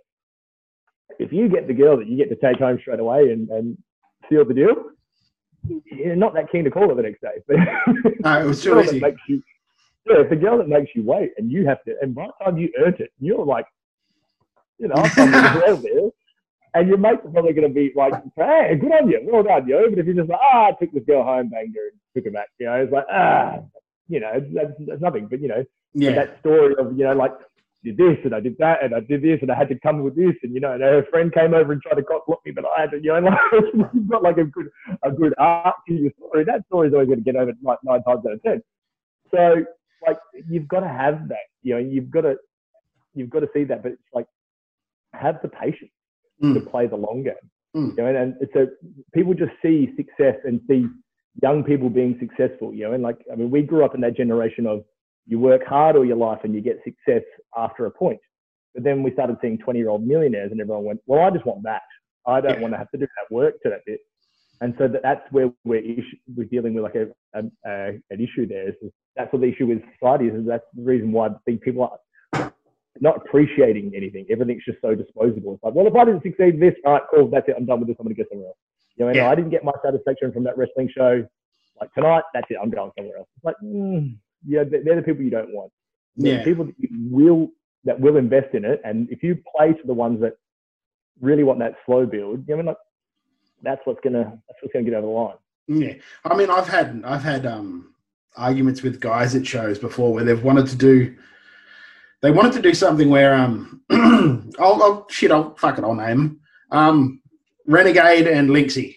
if you get the girl that you get to take home straight away and, and seal the deal, you're not that keen to call her the next day. But no, it was too easy. Makes you, yeah, it's the girl that makes you wait, and you have to. And by the time you earned it, you're like, you know, I'm well there, and your mates are probably going to be like, "Hey, good on you, well done, yo." But if you're just like, "Ah, I took this girl home, banged her, and took her back," you know, it's like, ah, you know, that's, that's nothing. But you know, yeah. that story of you know, like. Did this and I did that and I did this and I had to come with this and you know and her friend came over and tried to cock block me but I had to you know like you've got like a good a good arc to your story. That story is always going to get over like nine times out of ten. So like you've got to have that, you know, you've got to you've got to see that, but it's like have the patience mm. to play the long game. Mm. You know, and, and it's a people just see success and see young people being successful, you know, and like I mean we grew up in that generation of you work hard all your life and you get success after a point. But then we started seeing twenty-year-old millionaires and everyone went, well, I just want that. I don't yeah. want to have to do that work to that bit. And so that, that's where we're, issue, we're dealing with like a, a, a an issue there. Is that's what the issue with society is. And that's the reason why I think people are not appreciating anything. Everything's just so disposable. It's like, well, if I didn't succeed in this, all right, cool, that's it. I'm done with this. I'm going to go somewhere else. You know, and yeah. I didn't get my satisfaction from that wrestling show. Like tonight, that's it. I'm going somewhere else. It's like, mm, yeah, they're the people you don't want. They're yeah. people that you will that will invest in it, and if you play to the ones that really want that slow build, you know, I mean, like that's what's gonna that's what's gonna get over the line. Yeah, I mean, I've had I've had um, arguments with guys at shows before where they've wanted to do they wanted to do something where um, I'll, I'll shit, I'll fuck it, I'll name them. Um, Renegade and Linksy.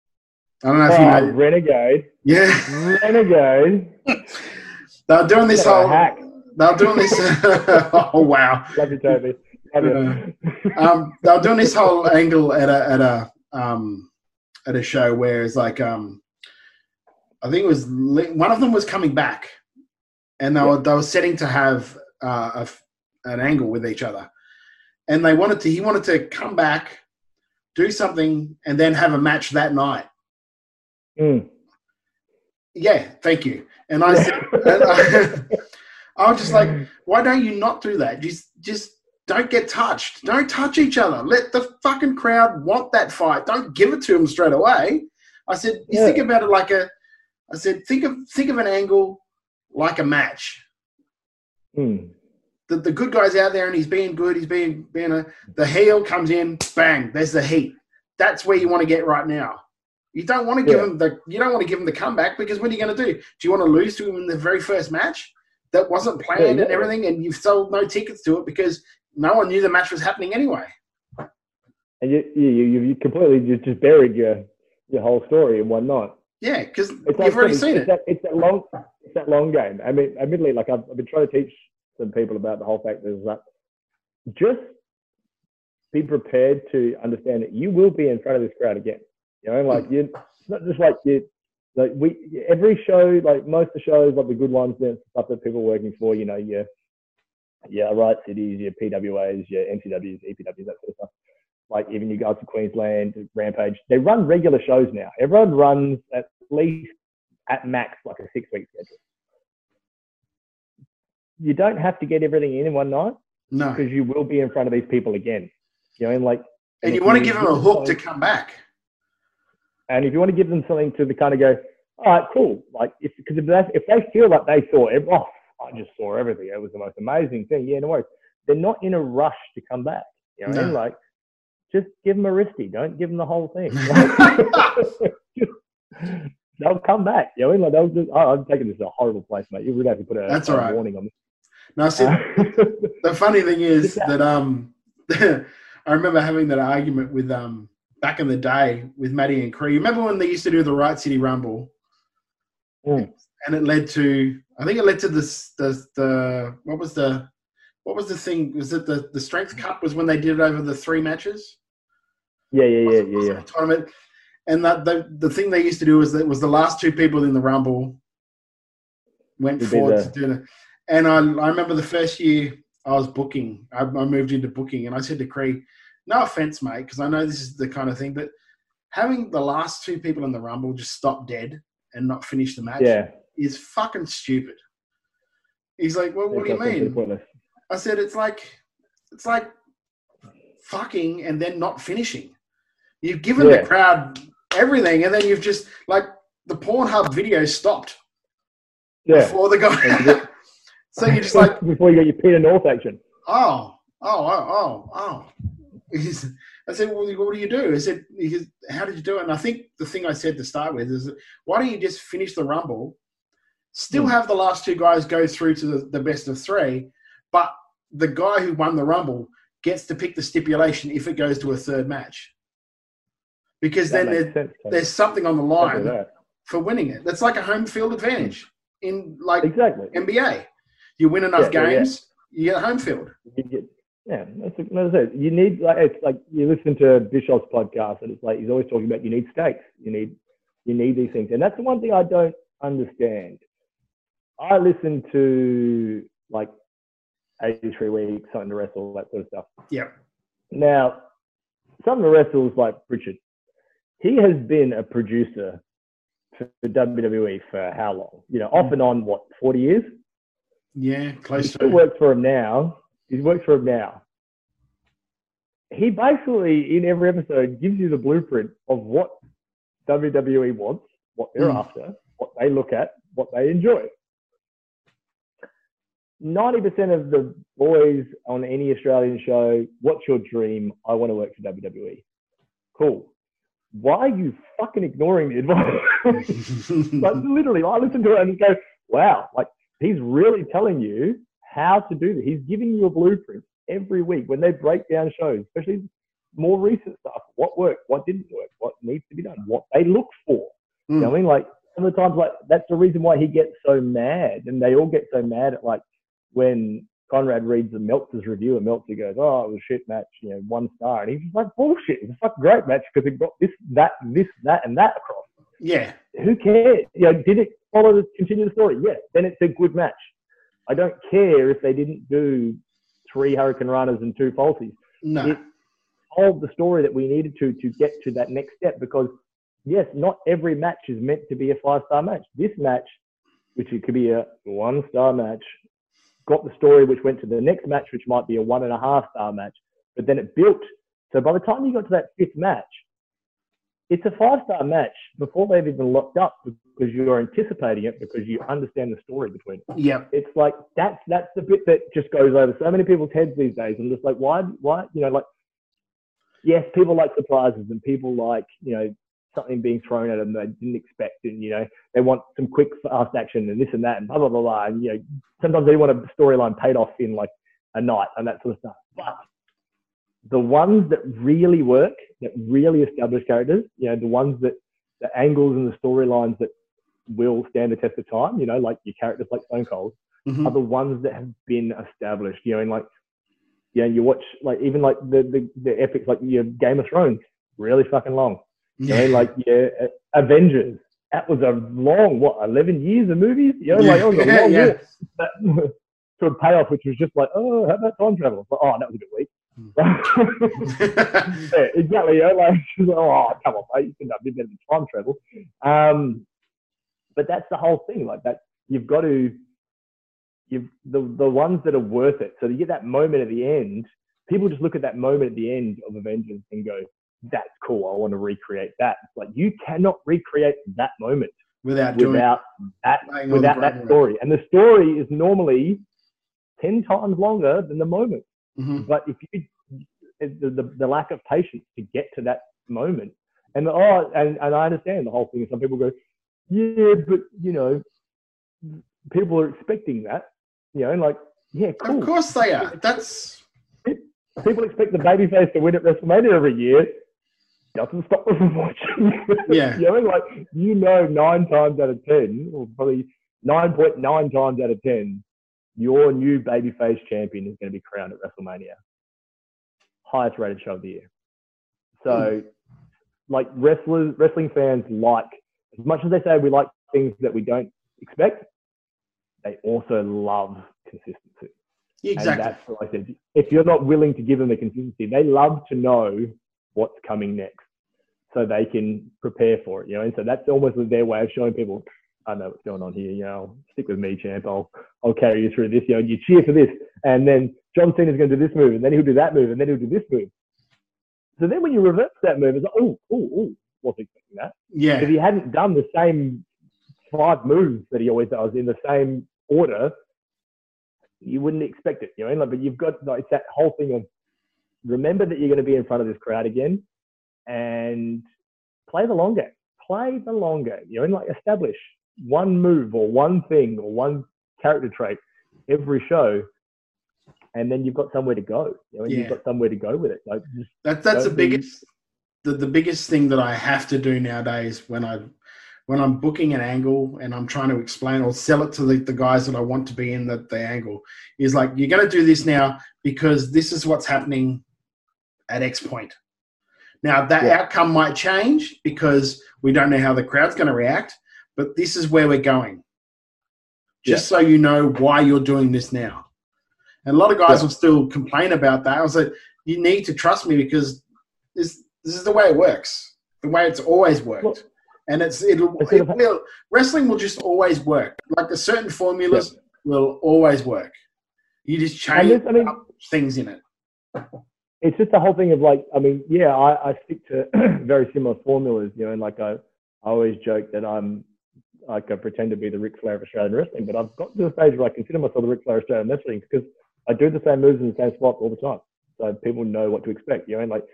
I don't know if oh, you know Renegade. Yeah, Renegade. They're doing this whole. Hack. They're doing this. Oh wow! Love you, Toby. Love you. Uh, um, they're doing this whole angle at a at a um at a show where it's like um, I think it was one of them was coming back, and they were they were setting to have uh, a, an angle with each other, and they wanted to. He wanted to come back, do something, and then have a match that night. Mm. Yeah, thank you. And I said, and I, I was just like, why don't you not do that? Just, just don't get touched. Don't touch each other. Let the fucking crowd want that fight. Don't give it to them straight away. I said, you yeah. think about it like a. I said, think of think of an angle like a match. Mm. The the good guy's out there and he's being good. He's being being a. The heel comes in, bang. There's the heat. That's where you want to get right now. You don't want to give yeah. him the you don't want to give him the comeback because what are you going to do? Do you want to lose to him in the very first match that wasn't planned yeah, yeah. and everything, and you've sold no tickets to it because no one knew the match was happening anyway? And you you you, you completely just, just buried your your whole story in one night. Yeah, because you've like, already it's, seen it's it. That, it's that long it's that long game. I mean, admittedly, like I've, I've been trying to teach some people about the whole fact is that just be prepared to understand that you will be in front of this crowd again. You know, like you, it's not just like you, like we, every show, like most of the shows, like the good ones, there's stuff that people are working for, you know, your, your Riot Cities, your P W As, your M C Ws, E P Ws, that sort of stuff. Like even you guys to Queensland, Rampage, they run regular shows now. Everyone runs at least at max like a six week schedule. You don't have to get everything in in one night. No. Because you will be in front of these people again. You know, and like, and, and you want to give them a hook to come back. And if you want to give them something to the kind of go, all right, cool. Like, if because if they, if they feel like they saw, oh, I just saw everything. It was the most amazing thing. Yeah, no worries. They're not in a rush to come back. You know what I mean? No. Like, just give them a wristy. Don't give them the whole thing. They'll come back. You know what I mean? Like, they'll just, oh, I'm taking this to a horrible place, mate. You really have to put a, That's a all right. warning on this. Now, see, Uh, the funny thing is that um, I remember having that argument with um back in the day with Matty and Cree. Remember when they used to do the Right City Rumble, Mm. and it led to I think it led to this the the what was the what was the thing? Was it the the Strength Cup? Was when they did it over the three matches? Yeah, yeah, Was yeah, it- was yeah, it yeah. a tournament? And that the the thing they used to do was that was the last two people in the Rumble went Would be forward the- to do it. And I I remember the first year I was booking, I, I moved into booking, and I said to Cree, no offense, mate, because I know this is the kind of thing, but having the last two people in the Rumble just stop dead and not finish the match Yeah. is fucking stupid. He's like, well, what do you It's absolutely mean? pointless. I said, it's like, it's like fucking and then not finishing. You've given Yeah. the crowd everything, and then you've just, like, the Pornhub video stopped Yeah. before the guy. So you're just like, before you get your Peter North action. oh, oh, oh, oh, oh. He's, I said, well, what do you do? I said, he goes, how did you do it? And I think the thing I said to start with is, why don't you just finish the Rumble, still Hmm. have the last two guys go through to the, the best of three, but the guy who won the Rumble gets to pick the stipulation if it goes to a third match. Because That then makes there, sense, Tony. there's something on the Exactly line that. for winning it. That's like a home field advantage in like Exactly. N B A. You win enough Yeah, yeah, yeah. games, you get home field. You get, yeah, that's, that's it. You need, like, it's like you listen to Bischoff's podcast, and it's like he's always talking about you need stakes. You need, you need these things, and that's the one thing I don't understand. I listen to like eighty-three weeks, something to wrestle, that sort of stuff. Yeah. Now, something to wrestle is like Pritchard. He has been a producer for the W W E for how long? You know, off and on, what, forty years? Yeah, He close still to. works for him now. He works for him now. He basically, in every episode, gives you the blueprint of what W W E wants, what they're Mm. after, what they look at, what they enjoy. ninety percent of the boys on any Australian show, what's your dream? I want to work for W W E. Cool. Why are you fucking ignoring the advice? Like, literally, I listen to it and go, wow, like, he's really telling you how to do this. He's giving you a blueprint every week when they break down shows, especially more recent stuff. What worked, what didn't work, what needs to be done, what they look for. You know what I mean? Like, some of the times, like, that's the reason why he gets so mad, and they all get so mad at, like, when Conrad reads the Meltzer's review, and Meltzer goes, oh, it was a shit match, you know, one star. And he's just like, bullshit. It's a fucking great match because it got this, that, this, that, and that across. Yeah. Who cares? You know, did it follow the continue the story? Yes. Then it's a good match. I don't care if they didn't do three Hurricane Runners and two falsies. No. It told the story that we needed to to get to that next step, because yes, not every match is meant to be a five-star match. This match, which it could be a one-star match, got the story which went to the next match, which might be a one and a half star match, but then it built. So by the time you got to that fifth match, it's a five-star match before they've even locked up, because you're anticipating it, because you understand the story between them. Yep. It's like, that's that's the bit that just goes over so many people's heads these days. And just like, why, why, you know, like, yes, people like surprises, and people like, you know, something being thrown at them they didn't expect, and, you know, they want some quick, fast action and this and that and blah, blah, blah, blah. And, you know, sometimes they want a storyline paid off in like a night and that sort of stuff. But the ones that really work, that really establish characters, you know, the ones that, the angles and the storylines that will stand the test of time, you know, like your characters like Stone Cold, Mhm. are the ones that have been established, you know, and like, yeah, you watch, like, even like the, the, the epics, like your Game of Thrones, really fucking long. You know, like, yeah, Avengers, that was a long, what, eleven years of movies? You know, like, it was a long Yeah. year. That, to a payoff, which was just like, oh, how about time travel? But, oh, that was a bit weak. Yeah, exactly. You know, like, oh, come on, mate, you couldn't have been better than time travel. Um, but that's the whole thing. Like, that, you've got to, you've the the ones that are worth it. So you get that moment at the end. People just look at that moment at the end of Avengers and go, that's cool, I want to recreate that. It's like, you cannot recreate that moment. without doing without that laying on without the that ground. story. And the story is normally ten times longer than the moment. Mm-hmm. But if you the, the the lack of patience to get to that moment, and oh, and, and I understand the whole thing. Some people go, yeah, but you know, people are expecting that, you know, like yeah, cool. Of course they are. That's people expect the babyface to win at WrestleMania every year. Doesn't stop them from watching. Yeah. You know, like you know, nine times out of ten, or probably nine point nine times out of ten, your new babyface champion is going to be crowned at WrestleMania, highest rated show of the year. So, mm. like wrestlers, wrestling fans like, as much as they say we like things that we don't expect, they also love consistency. Exactly. And that's what I said. If you're not willing to give them the consistency, they love to know what's coming next, so they can prepare for it, you know. And so that's almost their way of showing people, I know what's going on here, you know, stick with me, champ. I'll, I'll carry you through this, you know, you cheer for this. And then John Cena's going to do this move, and then he'll do that move, and then he'll do this move. So then when you reverse that move, it's like, oh, oh, oh, wasn't expecting that. Yeah. If he hadn't done the same five moves that he always does in the same order, you wouldn't expect it, you know. Like, but you've got like that whole thing of, remember that you're going to be in front of this crowd again, and play the long game. Play the long game. You know, and like establish one move or one thing or one character trait every show, and then you've got somewhere to go. You know, and yeah. you've got somewhere to go with it. Like just that, that's the be... biggest, the, the biggest thing that I have to do nowadays when I, when I'm booking an angle and I'm trying to explain or sell it to the, the guys that I want to be in the, the angle, is like, you're going to do this now because this is what's happening at X point. Now, that yeah. outcome might change because we don't know how the crowd's going to react, but this is where we're going. Just yeah. so you know why you're doing this now. And a lot of guys yeah. will still complain about that. I was like, you need to trust me because this this is the way it works, the way it's always worked. Well, and it's it'll, it will, wrestling will just always work. Like the certain formulas yeah. will always work. You just change this, I mean, up things in it. It's just the whole thing of like, I mean, yeah, I, I stick to very similar formulas, you know, and like I, I always joke that I'm like I pretend to be the Ric Flair of Australian wrestling, but I've got to the stage where I consider myself the Ric Flair of Australian wrestling because I do the same moves in the same spot all the time. So people know what to expect, you know, and like,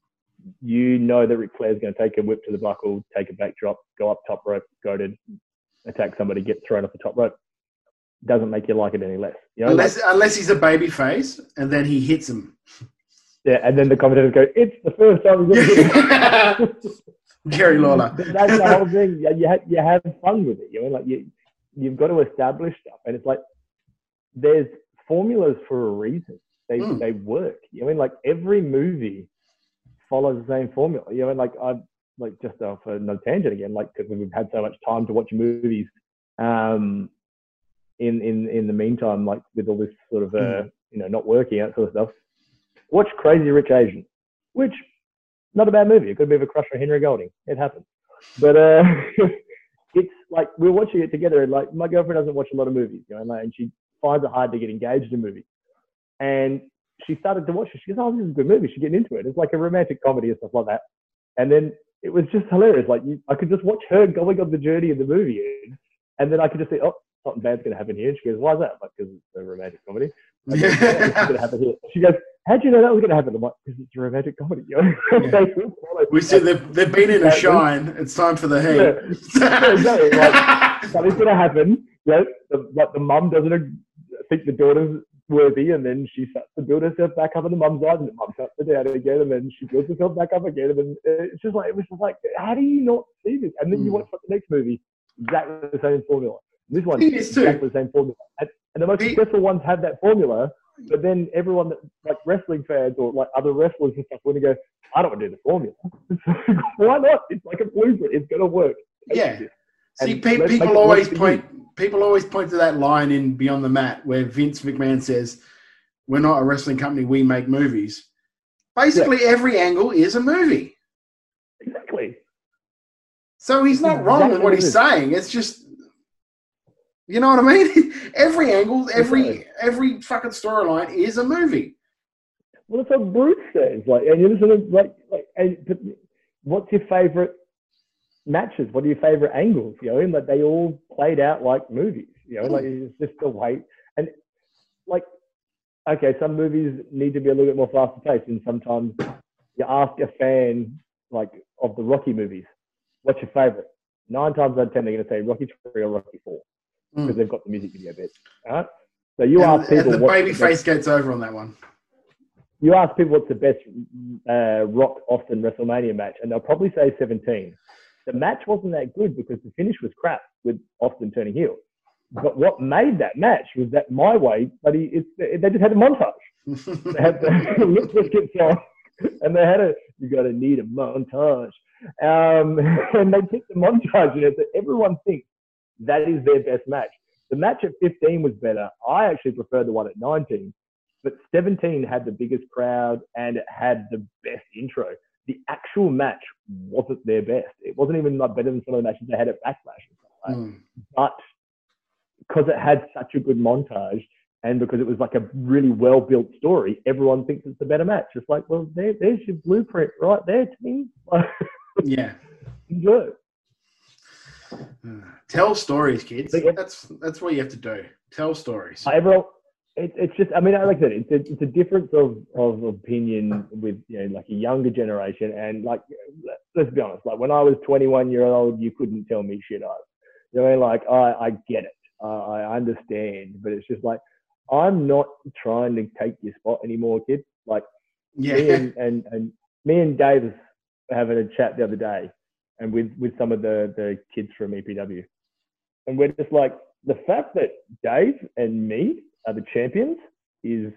you know that Ric Flair's going to take a whip to the buckle, take a backdrop, go up top rope, go to attack somebody, get thrown off the top rope. Doesn't make you like it any less. You know, unless, like, unless he's a baby face and then he hits him. Yeah, and then the commentators go, it's the first time he's ever hit him. Jerry Lawler. That's the whole thing. You, you, have, you have fun with it. You know, like you, you've got to establish stuff. And it's like, there's formulas for a reason. They mm. they work. You know, I mean, like every movie follows the same formula. You know, and like I like just off a no tangent again, like because we've had so much time to watch movies. Um, in in in the meantime, like with all this sort of uh, mm. you know, not working out sort of stuff. Watch Crazy Rich Asians, which not a bad movie. It could be a crush for Henry Golding. It happens, but uh, it's like we're watching it together. And like my girlfriend doesn't watch a lot of movies, you know, and, like, and she finds it hard to get engaged in movies. And she started to watch it. She goes, "Oh, this is a good movie." She get into it. It's like a romantic comedy and stuff like that. And then it was just hilarious. Like you, I could just watch her going on the journey in the movie, and then I could just say, "Oh, something bad's going to happen here." And she goes, "Why is that?" I'm like, because it's a romantic comedy. I go, "Oh, what's going to happen here?" She goes, "How'd you know that was going to happen?" I'm like, "Because it's a romantic comedy." You know? Yeah. We see they've, they've been in a shine. It's time for the heat. Yeah, yeah, exactly. Like, something's going to happen. You know, the, like the mum doesn't think the daughter's worthy, and then she starts to build herself back up on the mum's side, and the mum shuts her down again, and then she builds herself back up again, and then it's just like, it was just like, how do you not see this? And then mm. you watch like, the next movie, exactly the same formula. This one is exactly the same formula. And, and the most it, successful ones have that formula, but then everyone that, like wrestling fans or like other wrestlers and stuff, when they go, I don't want to do the formula. Like, why not? It's like a blueprint. It's going to work. Yeah. See, pe- people always point. People always point to that line in Beyond the Mat where Vince McMahon says, "We're not a wrestling company. We make movies." Basically, yeah. every angle is a movie. Exactly. So he's not wrong exactly with what he's saying. It's just, you know what I mean? Every angle, every exactly. every fucking storyline is a movie. Well, that's what Bruce says. Like, and you listen to like, like, and, what's your favorite matches? What are your favorite angles? You know, and like they all played out like movies. You know, like it's just the way. And like, okay, some movies need to be a little bit more faster paced, and sometimes you ask a fan like of the Rocky movies, what's your favorite? Nine times out of ten, they're going to say Rocky three or Rocky four because mm. they've got the music video bit. All right? So you and, ask people, and the baby face gets over on that one. You ask people what's the best uh, Rock Austin WrestleMania match, and they'll probably say seventeen. The match wasn't that good because the finish was crap with Austin turning heel. But what made that match was that My Way, but he, it's, they just had a montage. They had the Lip Biscuit song, and they had a, you got to need a montage. Um, and they picked the montage in it that everyone thinks that is their best match. The match at fifteen was better. I actually preferred the one at nineteen, but seventeen had the biggest crowd and it had the best intro. The actual match wasn't their best. It wasn't even like better than some of the matches they had at Backlash. Like. Mm. But because it had such a good montage and because it was like a really well-built story, everyone thinks it's a better match. It's like, well, there, there's your blueprint right there, team. Yeah. Enjoy it. Tell stories, kids. That's that's what you have to do. Tell stories. Everyone, it, it's just, I mean, like I said, it's a, it's a difference of, of opinion with, you know, like a younger generation. And like, let's be honest, like when I was twenty-one years old, you couldn't tell me shit either. You know, like I, I get it. Uh, I understand, but it's just like, I'm not trying to take your spot anymore, kid. Like, yeah. me and, and, and me and Dave was having a chat the other day, and with, with some of the, the kids from E P W. And we're just like, the fact that Dave and me are the champions is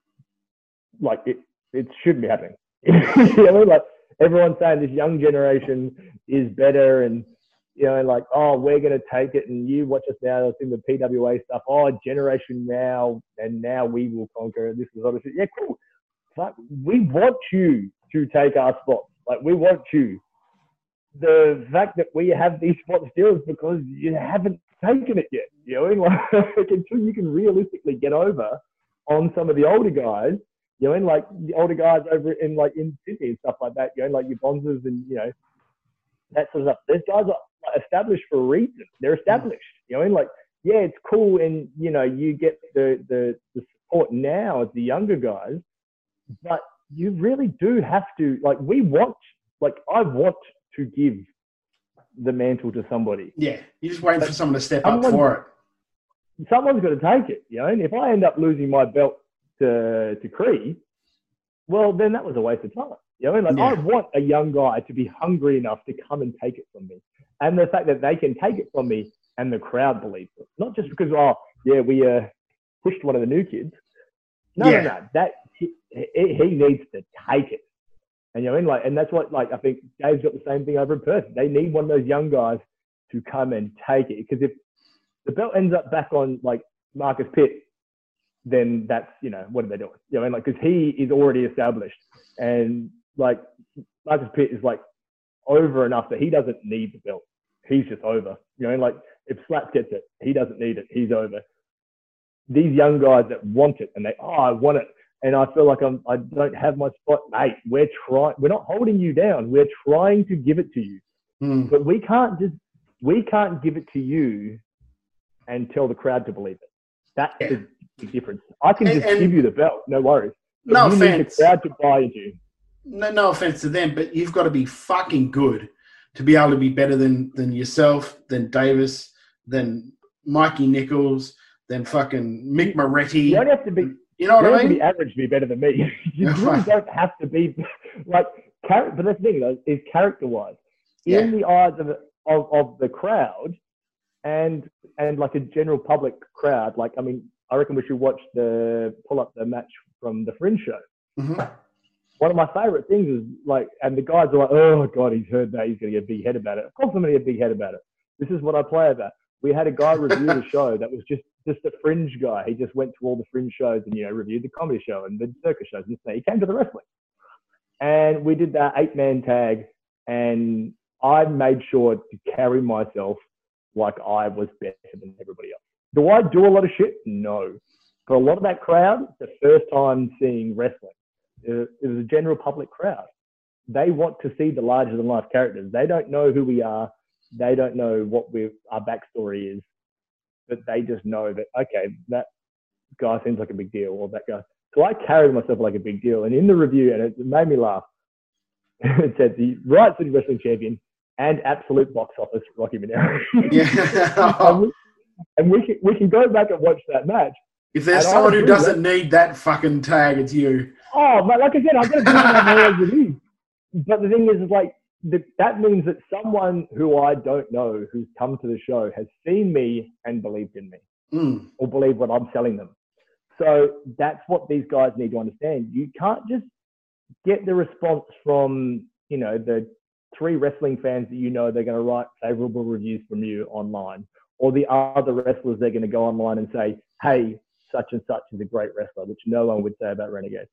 like, it, it shouldn't be happening. You know, like everyone's saying this young generation is better and, you know, like, oh, we're going to take it and you watch us now. It's in the P W A stuff. Oh, generation now, and now we will conquer. This is obviously, yeah, cool. But we want you to take our spots. Like, we want you. The fact that we have these spots still is because you haven't taken it yet. You know, like, until you can realistically get over on some of the older guys, you know, and like the older guys over in like in Sydney and stuff like that, you know, like your Bonzers and, you know, that sort of stuff. Those guys are established for a reason. They're established. You know, and like, yeah, it's cool, and you know, you get the, the the support now as the younger guys, but you really do have to, like, we want, like, I want to give the mantle to somebody. Yeah, you're just waiting but for someone to step up for it. Someone's got to take it. You know, and if I end up losing my belt to to Cree, well, then that was a waste of time. You know, like, yeah. I want a young guy to be hungry enough to come and take it from me. And the fact that they can take it from me and the crowd believes it. Not just because, oh, yeah, we uh, pushed one of the new kids. No, yeah. no, no. That, he, he needs to take it. And, you know, and, like, and that's what, like, I think Dave's got the same thing over in Perth. They need one of those young guys to come and take it. Because if the belt ends up back on, like, Marcus Pitt, then that's, you know, what are they doing? You know, and like, because he is already established. And, like, Marcus Pitt is, like, over enough that he doesn't need the belt. He's just over. You know, and like, if Slap gets it, he doesn't need it. He's over. These young guys that want it and they, oh, I want it. And I feel like I'm, I don't have my spot. Mate, we're trying, we're not holding you down. We're trying to give it to you. Mm. But we can't just, we can't give it to you and tell the crowd to believe it. That's yeah. the big difference. I can and, just and give you the belt. No worries. But no you offense. need the crowd to buy into you. No, no offense to them, but you've got to be fucking good to be able to be better than, than yourself, than Davis, than Mikey Nichols, than fucking Mick Moretti. You don't have to be, you know what you I don't mean? have to be average to be better than me. You really don't have to be, like, char- but that's the thing, though, is character-wise. Yeah. In the eyes of, of of the crowd and and like a general public crowd, like, I mean, I reckon we should watch the, pull up the match from the Fringe show. Mm-hmm. One of my favourite things is, like, and the guys are like, oh, God, he's heard that. He's going to get a big head about it. Of course I'm going to get a big head about it. This is what I play about. We had a guy review the show that was just, just a Fringe guy. He just went to all the Fringe shows and, you know, reviewed the comedy show and the circus shows. And he came to the wrestling. And we did that eight-man tag. And I made sure to carry myself like I was better than everybody else. Do I do a lot of shit? No. For a lot of that crowd, it's the first time seeing wrestling. It was a general public crowd. They want to see the larger-than-life characters. They don't know who we are. they don't know what we've, our backstory is, but they just know that, okay, that guy seems like a big deal, or that guy. So I carried myself like a big deal. And in the review, and it made me laugh, it said the Riot City Wrestling Champion and absolute box office Rocky Mineiro. Yeah. and we, and we can, we can go back and watch that match. If there's someone who doesn't that. need that fucking tag, it's you. Oh, but like I said, I'm going to do that more as it is. But the thing is, is like, the, that means that someone who I don't know, who's come to the show, has seen me and believed in me, mm. or believed what I'm selling them. So that's what these guys need to understand. You can't just get the response from, you know, the three wrestling fans that you know they're going to write favorable reviews from you online, or the other wrestlers they're going to go online and say, hey, such and such is a great wrestler, which no one would say about Renegade.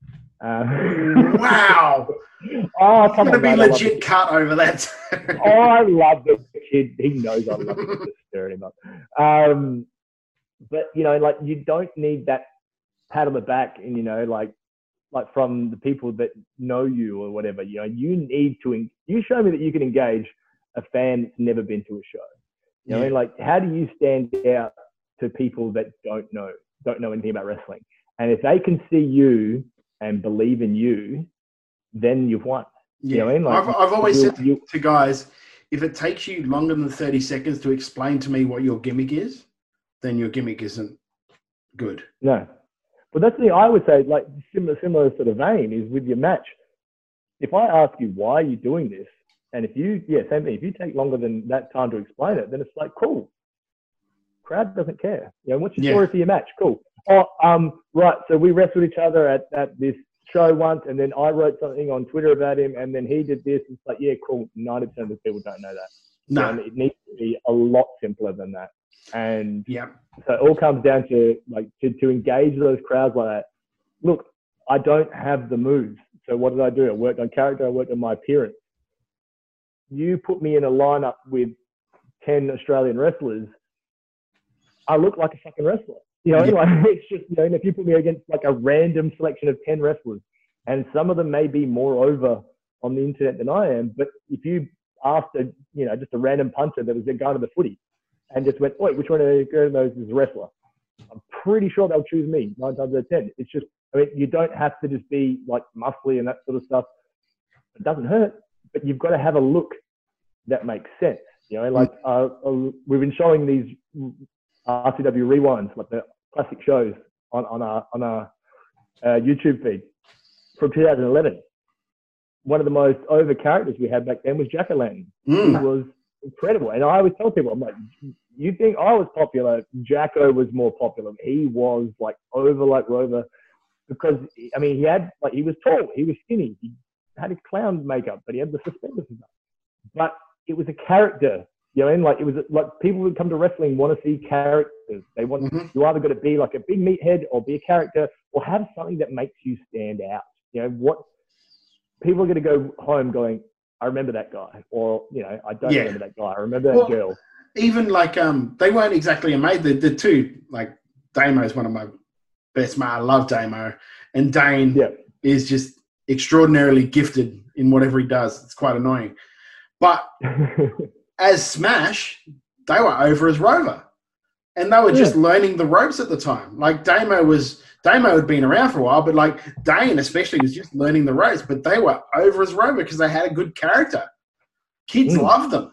Um, wow. Oh, come on, going to be legit cut over that. Oh, I love the kid. He knows I love him. Just stirring him up. Um, but, you know, like, you don't need that pat on the back and, you know, like, like from the people that know you or whatever. You know, you need to, you show me that you can engage a fan that's never been to a show. You know, yeah. like, how do you stand out to people that don't know, don't know anything about wrestling? And if they can see you and believe in you, then you've won. Yeah. You know what I mean? Like, I've, I've always you, said you, to guys, if it takes you longer than thirty seconds to explain to me what your gimmick is, then your gimmick isn't good. No. But that's the thing I would say, like, similar, similar sort of vein is with your match. If I ask you, why are you doing this? And if you, yeah, same thing. If you take longer than that time to explain it, then it's like, cool. Crowd doesn't care. You know, what's your yeah. story for your match? Cool. Oh, um, right. So we wrestled each other at, at this show once, and then I wrote something on Twitter about him, and then he did this. It's like, yeah, cool. ninety percent of the people don't know that. No. And it needs to be a lot simpler than that. And yeah. so it all comes down to, like, to, to engage those crowds like that. Look, I don't have the moves. So what did I do? I worked on character. I worked on my appearance. You put me in a lineup with ten Australian wrestlers, I look like a fucking wrestler. You know, yeah. like, it's just, you know, if you put me against like a random selection of ten wrestlers, and some of them may be more over on the internet than I am, but if you asked a, you know, just a random punter that was going to the footy and just went, wait, which one of those is a wrestler? I'm pretty sure they'll choose me nine times out of ten. It's just, I mean, you don't have to just be like muscly and that sort of stuff. It doesn't hurt, but you've got to have a look that makes sense. You know, like uh, uh, we've been showing these R C W rewinds, like the classic shows on, on our, on our uh, YouTube feed from two thousand eleven. One of the most over characters we had back then was Jack-O-Lantern. Mm. He was incredible. And I always tell people, I'm like, you think I was popular? Jacko was more popular. He was like over like Rover because, I mean, he had, like, he was tall, he was skinny, he had his clown makeup, but he had the suspenders and stuff. But it was a character. You know, and like, it was like people who come to wrestling want to see characters. They want, mm-hmm. you either got to be like a big meathead or be a character or have something that makes you stand out. You know, what people are going to go home going, I remember that guy, or, you know, I don't yeah. remember that guy. I remember that well, girl. Even like, um, they weren't exactly a mate. The, the two, like, Damo is one of my best mates. I love Damo. And Dane yeah. is just extraordinarily gifted in whatever he does. It's quite annoying. But as Smash, they were over as Rover. And they were just yeah. learning the ropes at the time. Like, Damo was, Damo had been around for a while, but like Dane especially was just learning the ropes. But they were over as Rover because they had a good character. Kids mm. loved them.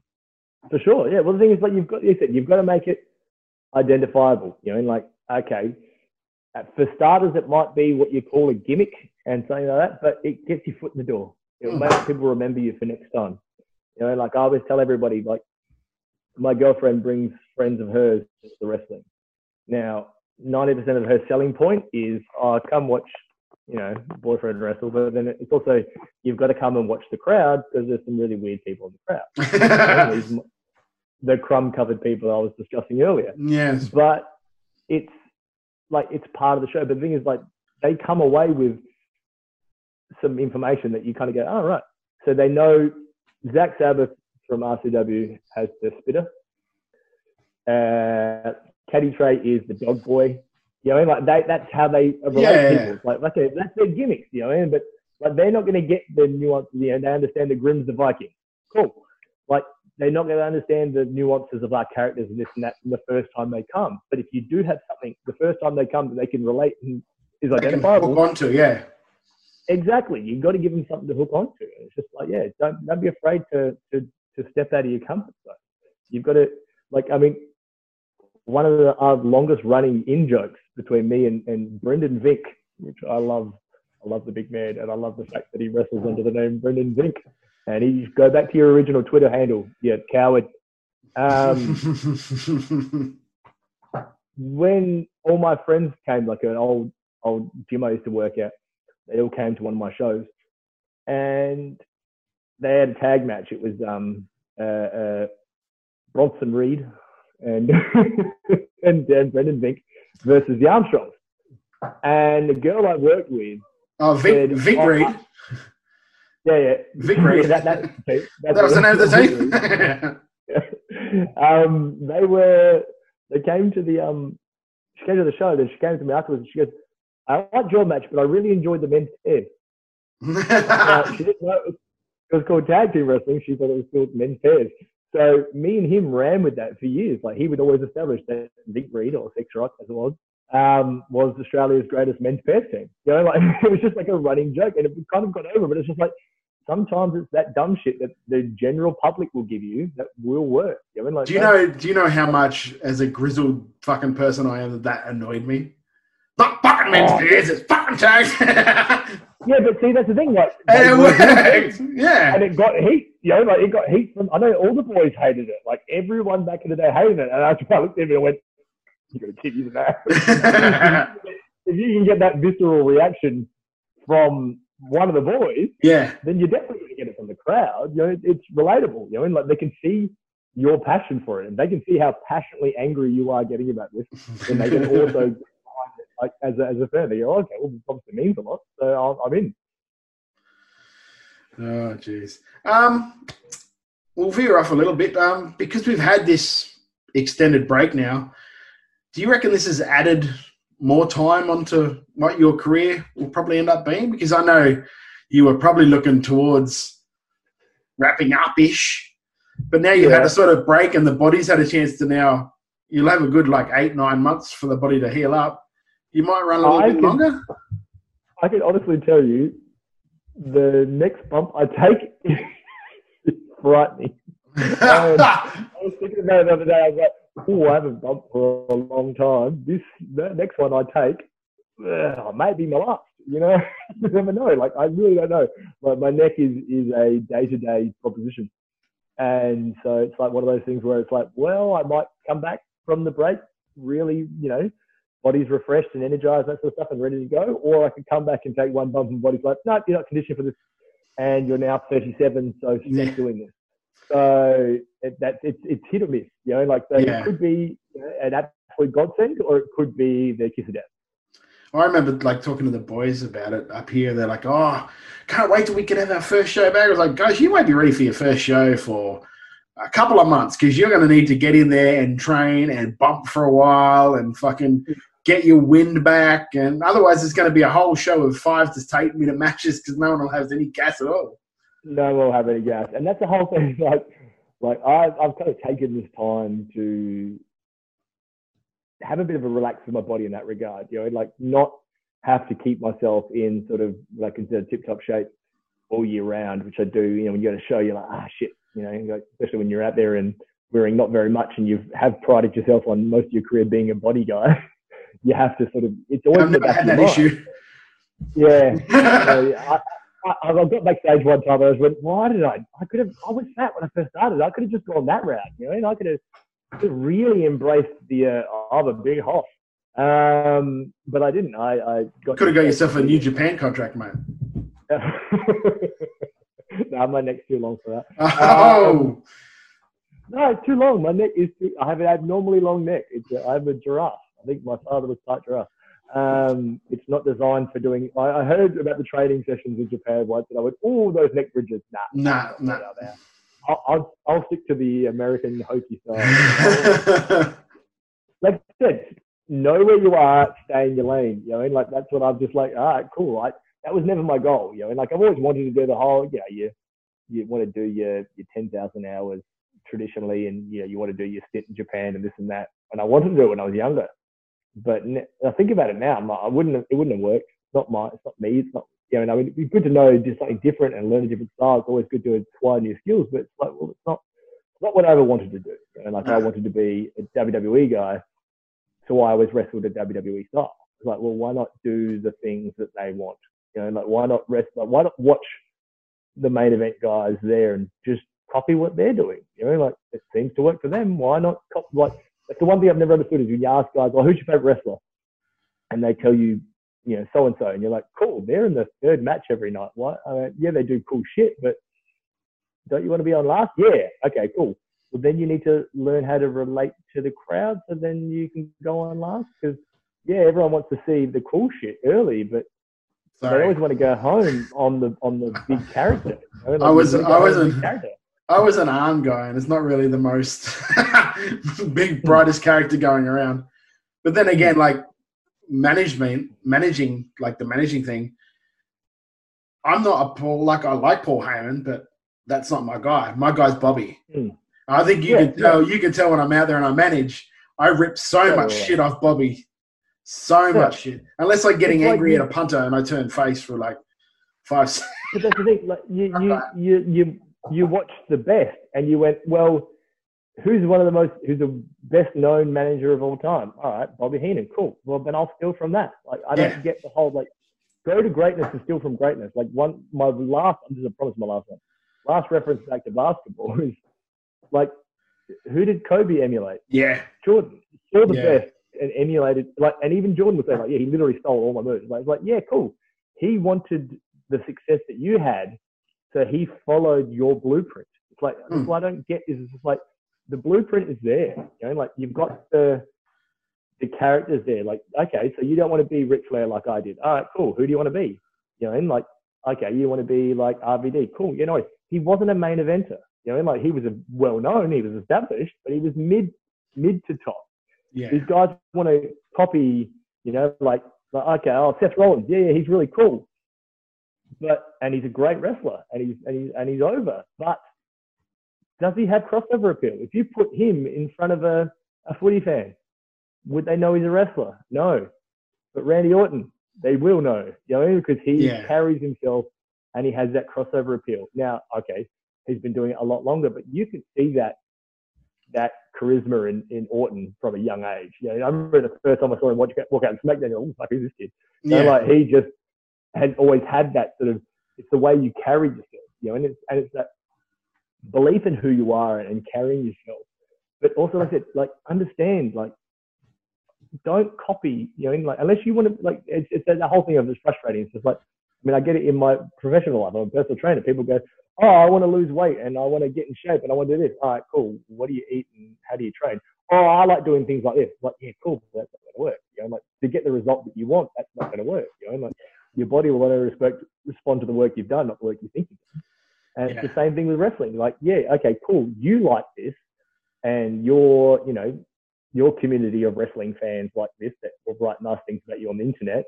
For sure, yeah. Well, the thing is, like, you've got, you said, you've got to make it identifiable. You know, and like, okay, for starters, it might be what you call a gimmick and something like that, but it gets your foot in the door. It will mm. make people remember you for next time. You know, like I always tell everybody, like, my girlfriend brings friends of hers to the wrestling. Now, ninety percent of her selling point is, oh, come watch, you know, boyfriend wrestle. But then it's also, you've got to come and watch the crowd because there's some really weird people in the crowd. These, the crumb-covered people I was discussing earlier. Yes. But it's like, it's part of the show. But the thing is, like, they come away with some information that you kind of go, oh, right. So they know Zach Sabbath from R C W has the spitter. Uh, Caddy Tray is the dog boy. You know, like they, that's how they relate yeah, people. yeah. Like, that's their, that's their gimmicks, you know, but like they're not going to get the nuances. You know, they understand that Grimm's the Viking. Cool. Like, they're not going to understand the nuances of our characters and this and that from the first time they come. But if you do have something the first time they come that they can relate and is identifiable, hook onto, yeah, exactly. You've got to give them something to hook onto. It's just like, yeah, don't don't be afraid to to to step out of your comfort zone. You've got to, like, I mean, one of the uh, longest running in jokes between me and, and Brendan Vink, which I love. I love the big man, and I love the fact that he wrestles under the name Brendan Vink. And he go back to your original Twitter handle, you coward. Um, when all my friends came, like an old old gym I used to work at, they all came to one of my shows, and they had a tag match. It was um, uh, uh, Bronson Reed and and, and Brendan Vink versus the Armstrongs. And the girl I worked with. Oh, Vic, said, Vic oh, Reed. Yeah, yeah. Vic Reed. Yeah, that, that, that, that was the name of the team. um, they were. They came to the um. She came to the show. Then she came to me afterwards. And she goes, "I liked your match, but I really enjoyed the men's pairs." uh, she didn't know it was, it was called tag team wrestling. She thought it was called men's pairs. So me and him ran with that for years. Like he would always establish that Vic Reed or Sex Rock as it was. Um, was Australia's greatest men's pairs team. You know, like it was just like a running joke, and it kind of got over. But it's just like sometimes it's that dumb shit that the general public will give you that will work. You know, like do you know? Do you know how much, as a grizzled fucking person I am, that that annoyed me? Fuck fucking men's oh. pairs, it's fucking tags. Yeah, but see, that's the thing. Like, and it worked. Yeah, and it got heat. You know, like it got heat from. I know all the boys hated it. Like everyone back in the day hated it, and I just looked at me and went, "You got to keep using that." If you can get that visceral reaction from one of the boys, yeah, then you're definitely going to get it from the crowd. You know, it, it's relatable. You know, and like they can see your passion for it, and they can see how passionately angry you are getting about this, and they can also, like, as a, as a fan, they go, "Okay, well, this obviously means a lot, so I'll, I'm in." Oh, jeez. Um, we'll veer off a little bit um, because we've had this extended break now. Do you reckon this has added more time onto what your career will probably end up being? Because I know you were probably looking towards wrapping up-ish, but now you've yeah. had a sort of break and the body's had a chance to now, you'll have a good like eight, nine months for the body to heal up. You might run a little I bit can, longer. I can honestly tell you the next bump I take is frightening. um, I was thinking about it the other day. I was like, oh, I haven't bumped for a long time. This the next one I take, uh, maybe my last. You know, you never know. Like I really don't know. Like my neck is is a day to day proposition, and so it's like one of those things where it's like, well, I might come back from the break really, you know, body's refreshed and energized, that sort of stuff, and ready to go, or I could come back and take one bump and body's like, no, you're not conditioned for this, and you're now thirty-seven, so stop yeah. doing this. So it, that it's it's hit or miss, you know. Like so yeah. it could be you know, an absolute godsend, or it could be the kiss of death. I remember like talking to the boys about it up here. They're like, "Oh, can't wait till we can have our first show back." I was like, "Guys, you won't be ready for your first show for a couple of months because you're going to need to get in there and train and bump for a while and fucking get your wind back. And otherwise, it's going to be a whole show of five to eight minute matches because no one will have any gas at all." No one will have any gas. And that's the whole thing. Like, like I've, I've kind of taken this time to have a bit of a relax with my body in that regard, you know, like not have to keep myself in sort of like considered tip-top shape all year round, which I do. You know, when you go to show, you're like, ah, shit, you know, especially when you're out there and wearing not very much and you have prided yourself on most of your career being a body guy. You have to sort of, it's always I've never had that mind. issue. Yeah. So I, I, I got backstage one time and I was went, why did I? I could have, I was fat when I first started. I could have just gone that route, you know, and I could have just really embraced the, uh, I'm a big hoss. Um, but I didn't. I, I got could have got yourself a New Japan contract, mate. No, my neck's too long for that. Oh. Um, no, it's too long. My neck is too, I have an abnormally long neck. It's a, I have a giraffe. I think my father was part giraffe. Um, it's not designed for doing. I, I heard about the training sessions in Japan once, and I went, "Oh, those neck bridges." Nah, nah, nah. nah. I'll, I'll I'll stick to the American hokey style. Like I said, know where you are, stay in your lane. You know, and like that's what I'm just like. All right, cool. Like that was never my goal. You know, and like I've always wanted to do the whole. You know, you you want to do your your ten thousand hours traditionally, and you know, you want to do your stint in Japan and this and that. And I wanted to do it when I was younger, but I think about it now. I'm like, I wouldn't. Have, it wouldn't have worked. It's not my. It's not me. It's not. You know, I mean, it'd be good to know just something different and learn a different style. It's always good to acquire new skills, but it's like, well, it's not. It's not what I ever wanted to do. You know, like I wanted to be a W W E guy, so I always wrestled a W W E style. It's like, well, why not do the things that they want? You know, like why not rest? Like, why not watch the main event guys there and just copy what they're doing? You know, like it seems to work for them. Why not copy? Like that's the one thing I've never understood is when you ask guys, well, who's your favorite wrestler? And they tell you, you know, so and so, and you're like, cool, they're in the third match every night. What? I mean, yeah, they do cool shit, but don't you want to be on last? Yeah, okay, cool. Well, then you need to learn how to relate to the crowd, so then you can go on last. Because yeah, everyone wants to see the cool shit early, but Sorry. they always want to go home on the on the big character. You know? Like I was I wasn't I was an Arn guy, and it's not really the most big brightest character going around. But then again, like management, managing like the managing thing, I'm not a Paul. Like I like Paul Heyman, but that's not my guy. My guy's Bobby. Mm. I think you yeah, can tell. Yeah. You can tell when I'm out there and I manage. I rip so yeah, much yeah. shit off Bobby, so yeah. much shit. Unless I'm getting it's angry like, at a punter and I turn face for like five seconds. But that's the thing. Like you, you, you, you, you watched the best, and you went, well, who's one of the most, who's the best known manager of all time? All right, Bobby Heenan. Cool. Well, then I'll steal from that. Like I don't yeah. get the whole like go to greatness and steal from greatness. Like one, my last. I'm just a promise. My last one. Last reference back to basketball is like, who did Kobe emulate? Yeah. Jordan. Saw the yeah. best and emulated, like, and even Jordan was saying, like, yeah, he literally stole all my moves. Like, it's like, yeah, cool. He wanted the success that you had, so he followed your blueprint. It's like, mm. what I don't get is it's just like, the blueprint is there. You know, like, you've got the the characters there. Like, okay, so you don't want to be Ric Flair like I did. All right, cool. Who do you want to be? You know, and like, okay, you want to be like R V D. Cool. You know, he wasn't a main eventer. You know, like he was a well-known, he was established, but he was mid, mid to top. Yeah. These guys want to copy, you know, like, like okay, oh, Seth Rollins, yeah, yeah, he's really cool, but and he's a great wrestler, and he's and he's and he's over. But does he have crossover appeal? If you put him in front of a, a footy fan, would they know he's a wrestler? No. But Randy Orton, they will know, you know, because he yeah. carries himself and he has that crossover appeal. Now, okay, he's been doing it a lot longer, but you can see that that charisma in, in Orton from a young age. You know, I remember the first time I saw him watch, walk out and SmackDown, oh, fuck, who's this kid? Yeah. So, like, he just has always had that sort of, it's the way you carry yourself, you know, and it's, and it's that belief in who you are and, and carrying yourself. But also, like I said, like, understand, like, don't copy, you know, like, unless you want to, like, it's, it's the whole thing of it's frustrating. It's just like, I mean, I get it in my professional life. I'm a personal trainer. People go, oh, I want to lose weight and I want to get in shape and I want to do this. All right, cool. What do you eat and how do you train? Oh, I like doing things like this. Like, yeah, cool. But that's not going to work. You know, like, to get the result that you want, that's not going to work. You know, like, your body will want to respect, respond to the work you've done, not the work you think you've done. And yeah. it's the same thing with wrestling. Like, yeah, okay, cool. You like this, and your, you know, your community of wrestling fans like this that will write nice things about you on the internet.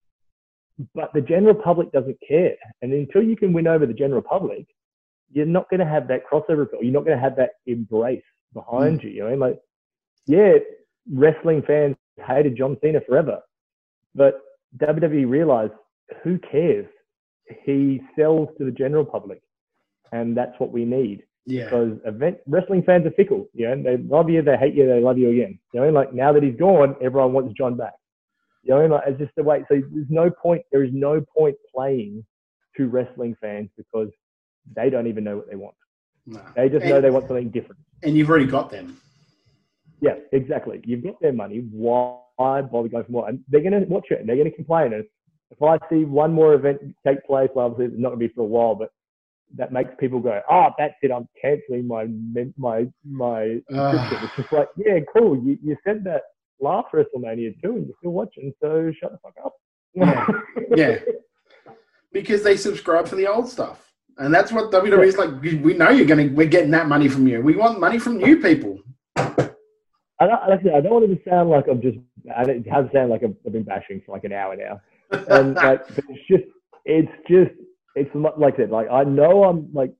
But the general public doesn't care. And until you can win over the general public, you're not going to have that crossover. You're not going to have that embrace behind mm. you. You know, like, yeah, wrestling fans hated John Cena forever, but W W E realized, who cares? He sells to the general public, and that's what we need. Yeah. Because event wrestling fans are fickle. You know, they love you, they hate you, they love you again. You know, like, now that he's gone, everyone wants John back. You know, like, it's just the way. So there's no point. There is no point playing to wrestling fans because they don't even know what they want. No. They just and, know they want something different. And you've already got them. Yeah, exactly. You've got their money. Why bother going for more? And they're going to watch it and they're going to complain. And if I see one more event take place, well, obviously it's not going to be for a while, but that makes people go, oh, that's it. I'm cancelling my my my uh. subscription. It's just like, yeah, cool. You you said that last WrestleMania too, and you're still watching, so shut the fuck up. Yeah, yeah. Because they subscribe for the old stuff, and that's what W W E is like. We know you're gonna, we're getting that money from you. We want money from new people. I don't, I don't want it to sound like I'm just. It has to sound like I've, I've been bashing for like an hour now, and like, but it's just, it's just, it's like I said, like, I know I'm like,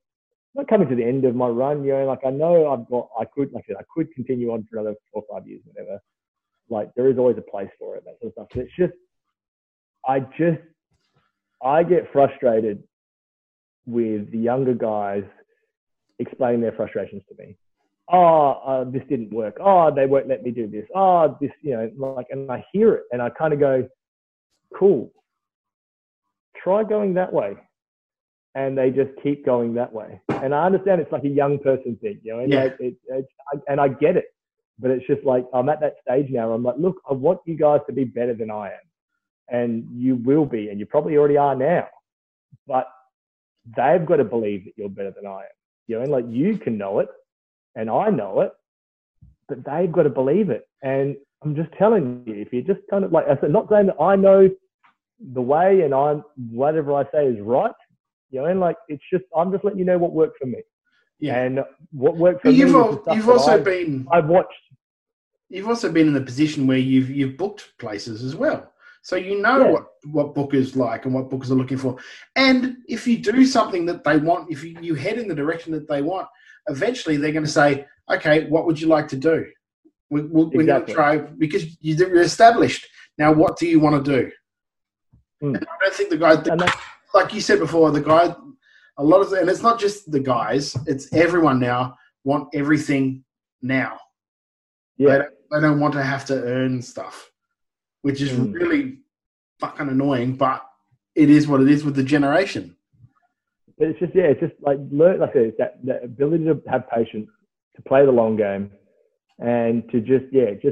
not coming to the end of my run. You know, like I know I've got, I could, like I said, I could continue on for another four or five years, whatever. Like there is always a place for it, that sort of stuff. But it's just, I just, I get frustrated with the younger guys explaining their frustrations to me. Oh, uh, this didn't work. Oh, they won't let me do this. Oh, this, you know, like, and I hear it and I kind of go, cool. Try going that way. And they just keep going that way. And I understand it's like a young person thing, you know, and, yeah. like, it, it's, and I get it. But it's just like, I'm at that stage now. I'm like, look, I want you guys to be better than I am. And you will be, and you probably already are now. But they've got to believe that you're better than I am. You know, and like you can know it, and I know it, but they've got to believe it. And I'm just telling you, if you just kind of like, I said, not saying that I know the way and I'm whatever I say is right, you know, and like it's just I'm just letting you know what worked for me. Yeah. And what worked for you've me. Al- you've also I've, been. I've watched. You've also been in the position where you've you've booked places as well, so you know yeah. what what bookers like and what bookers are looking for. And if you do something that they want, if you, you head in the direction that they want, eventually they're going to say, "Okay, what would you like to do? We, we'll, we're going to try because you're established. Now, what do you want to do?" Mm. And I don't think the guys, the, like you said before, the guy, a lot of, and it's not just the guys; it's everyone now want everything now. Yeah. They don't, they don't want to have to earn stuff, which is mm. really fucking annoying, but it is what it is with the generation. But it's just, yeah, it's just like, learn, like I said, it's that, that ability to have patience, to play the long game, and to just, yeah, just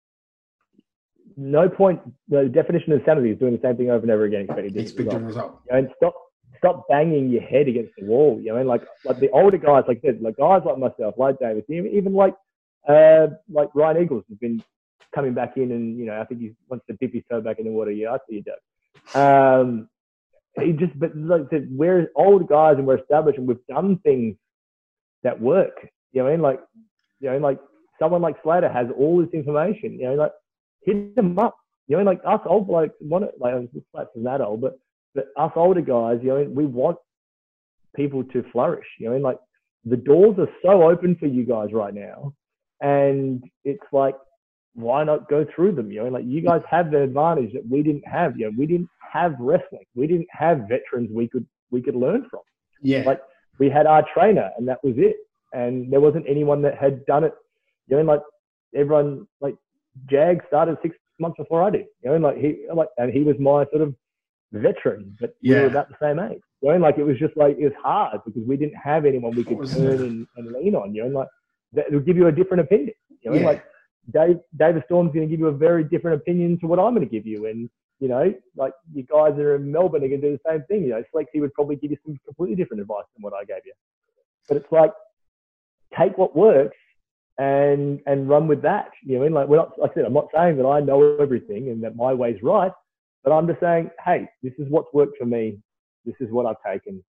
no point, the definition of sanity is doing the same thing over and over again, expecting a different result. result. You know, and stop, stop banging your head against the wall, you know, and like, like the older guys, like this, like guys like myself, like Davis, even, even like, Uh, like Ryan Eagles has been coming back in, and you know I think he wants to dip his toe back in the water. Yeah, I see you do. Um, he just, but like I said, we're old guys and we're established, and we've done things that work. You know, what I mean, like you know, like someone like Slater has all this information. You know, like hit them up. You know, like us old blokes want it. Like Slater's not old, but but us older guys, you know, we want people to flourish. You know, like the doors are so open for you guys right now. And it's like, why not go through them? You know, like you guys have the advantage that we didn't have. You know, we didn't have wrestling. We didn't have veterans we could we could learn from. Yeah. Like we had our trainer, and that was it. And there wasn't anyone that had done it. You know, like everyone, like Jag started six months before I did. You know, like he like, and he was my sort of veteran, but yeah. we were about the same age. You know, like it was just like it was hard because we didn't have anyone we could turn and, and lean on. You know, like. That will give you a different opinion. You know, yeah. like Dave, David Storm's going to give you a very different opinion to what I'm going to give you. And, you know, like you guys that are in Melbourne are going to do the same thing. You know, Flexi would probably give you some completely different advice than what I gave you. But it's like, take what works and and run with that. You know, I mean, like we're not, like I said, I'm not saying that I know everything and that my way's right, but I'm just saying, hey, this is what's worked for me. This is what I've taken.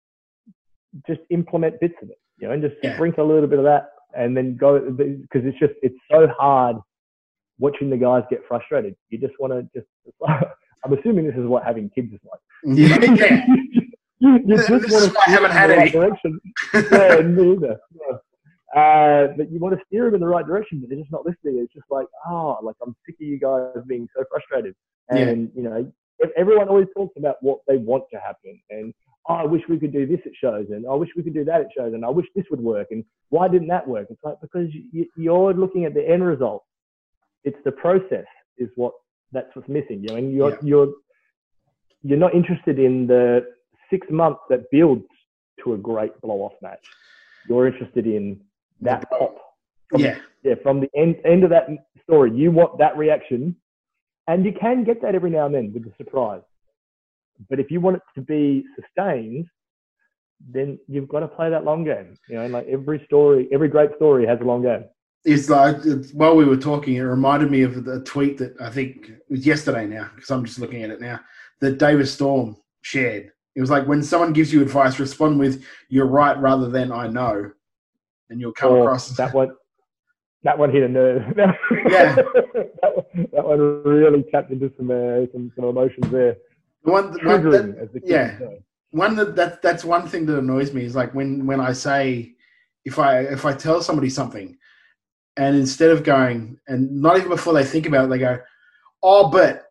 Just implement bits of it, you know, and just yeah. sprinkle a little bit of that. And then go, because it's just, it's so hard watching the guys get frustrated. You just want to just, I'm assuming this is what having kids is like. Yeah. yeah. you just this want is to why I haven't had any. Right direction. Yeah, me either. Yeah. Uh, but you want to steer them in the right direction, but they're just not listening. It's just like, oh, like I'm sick of you guys being so frustrated. And, yeah. you know, everyone always talks about what they want to happen. And, oh, I wish we could do this at shows, and I wish we could do that at shows, and I wish this would work, and why didn't that work? It's like, because you, you're looking at the end result. It's the process is what, that's what's missing, you know, and you're, yeah. you're, you're not interested in the six months that builds to a great blow-off match. You're interested in that pop. From, yeah. Yeah, from the end, end of that story, you want that reaction, and you can get that every now and then with the surprise. But if you want it to be sustained, then you've got to play that long game. You know, like every story, every great story has a long game. It's like, it's, while we were talking, it reminded me of the tweet that I think it was yesterday now, because I'm just looking at it now, that David Storm shared. It was like, when someone gives you advice, respond with, you're right, rather than I know. And you'll come or across... That one, that one hit a nerve. Yeah. that, one, that one really tapped into some, uh, some, some emotions there. The one, the one that, yeah, one that, that that's one thing that annoys me is like when when I say if I if I tell somebody something, and instead of going and not even before they think about it, they go, "Oh, but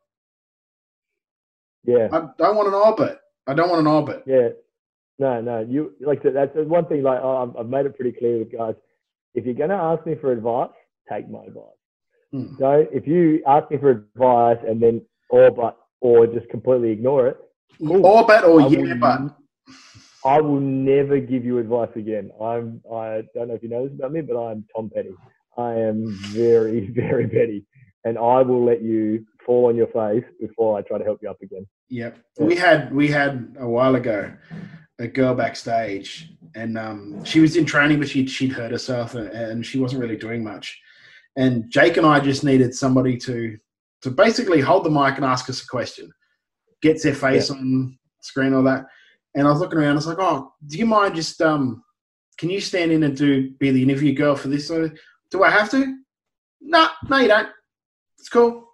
yeah, I don't want an oh, but I don't want an oh, but." Yeah, no, no. You like that's one thing. Like oh, I've made it pretty clear with guys. If you're going to ask me for advice, take my advice. Hmm. Don't if you ask me for advice and then or but or just completely ignore it. Cool. Or but or I yeah, will, but I will never give you advice again. I'm I don't know if you know this about me, but I'm Tom Petty. I am very, very petty. And I will let you fall on your face before I try to help you up again. Yep. Yeah. We had we had a while ago a girl backstage and um, she was in training but she'd she'd hurt herself and, and she wasn't really doing much. And Jake and I just needed somebody to to basically hold the mic and ask us a question. Gets their face yeah. on screen, all that. And I was looking around, I was like, oh, do you mind just, um, can you stand in and do be the interview girl for this? Do I have to? No, no, you don't. It's cool.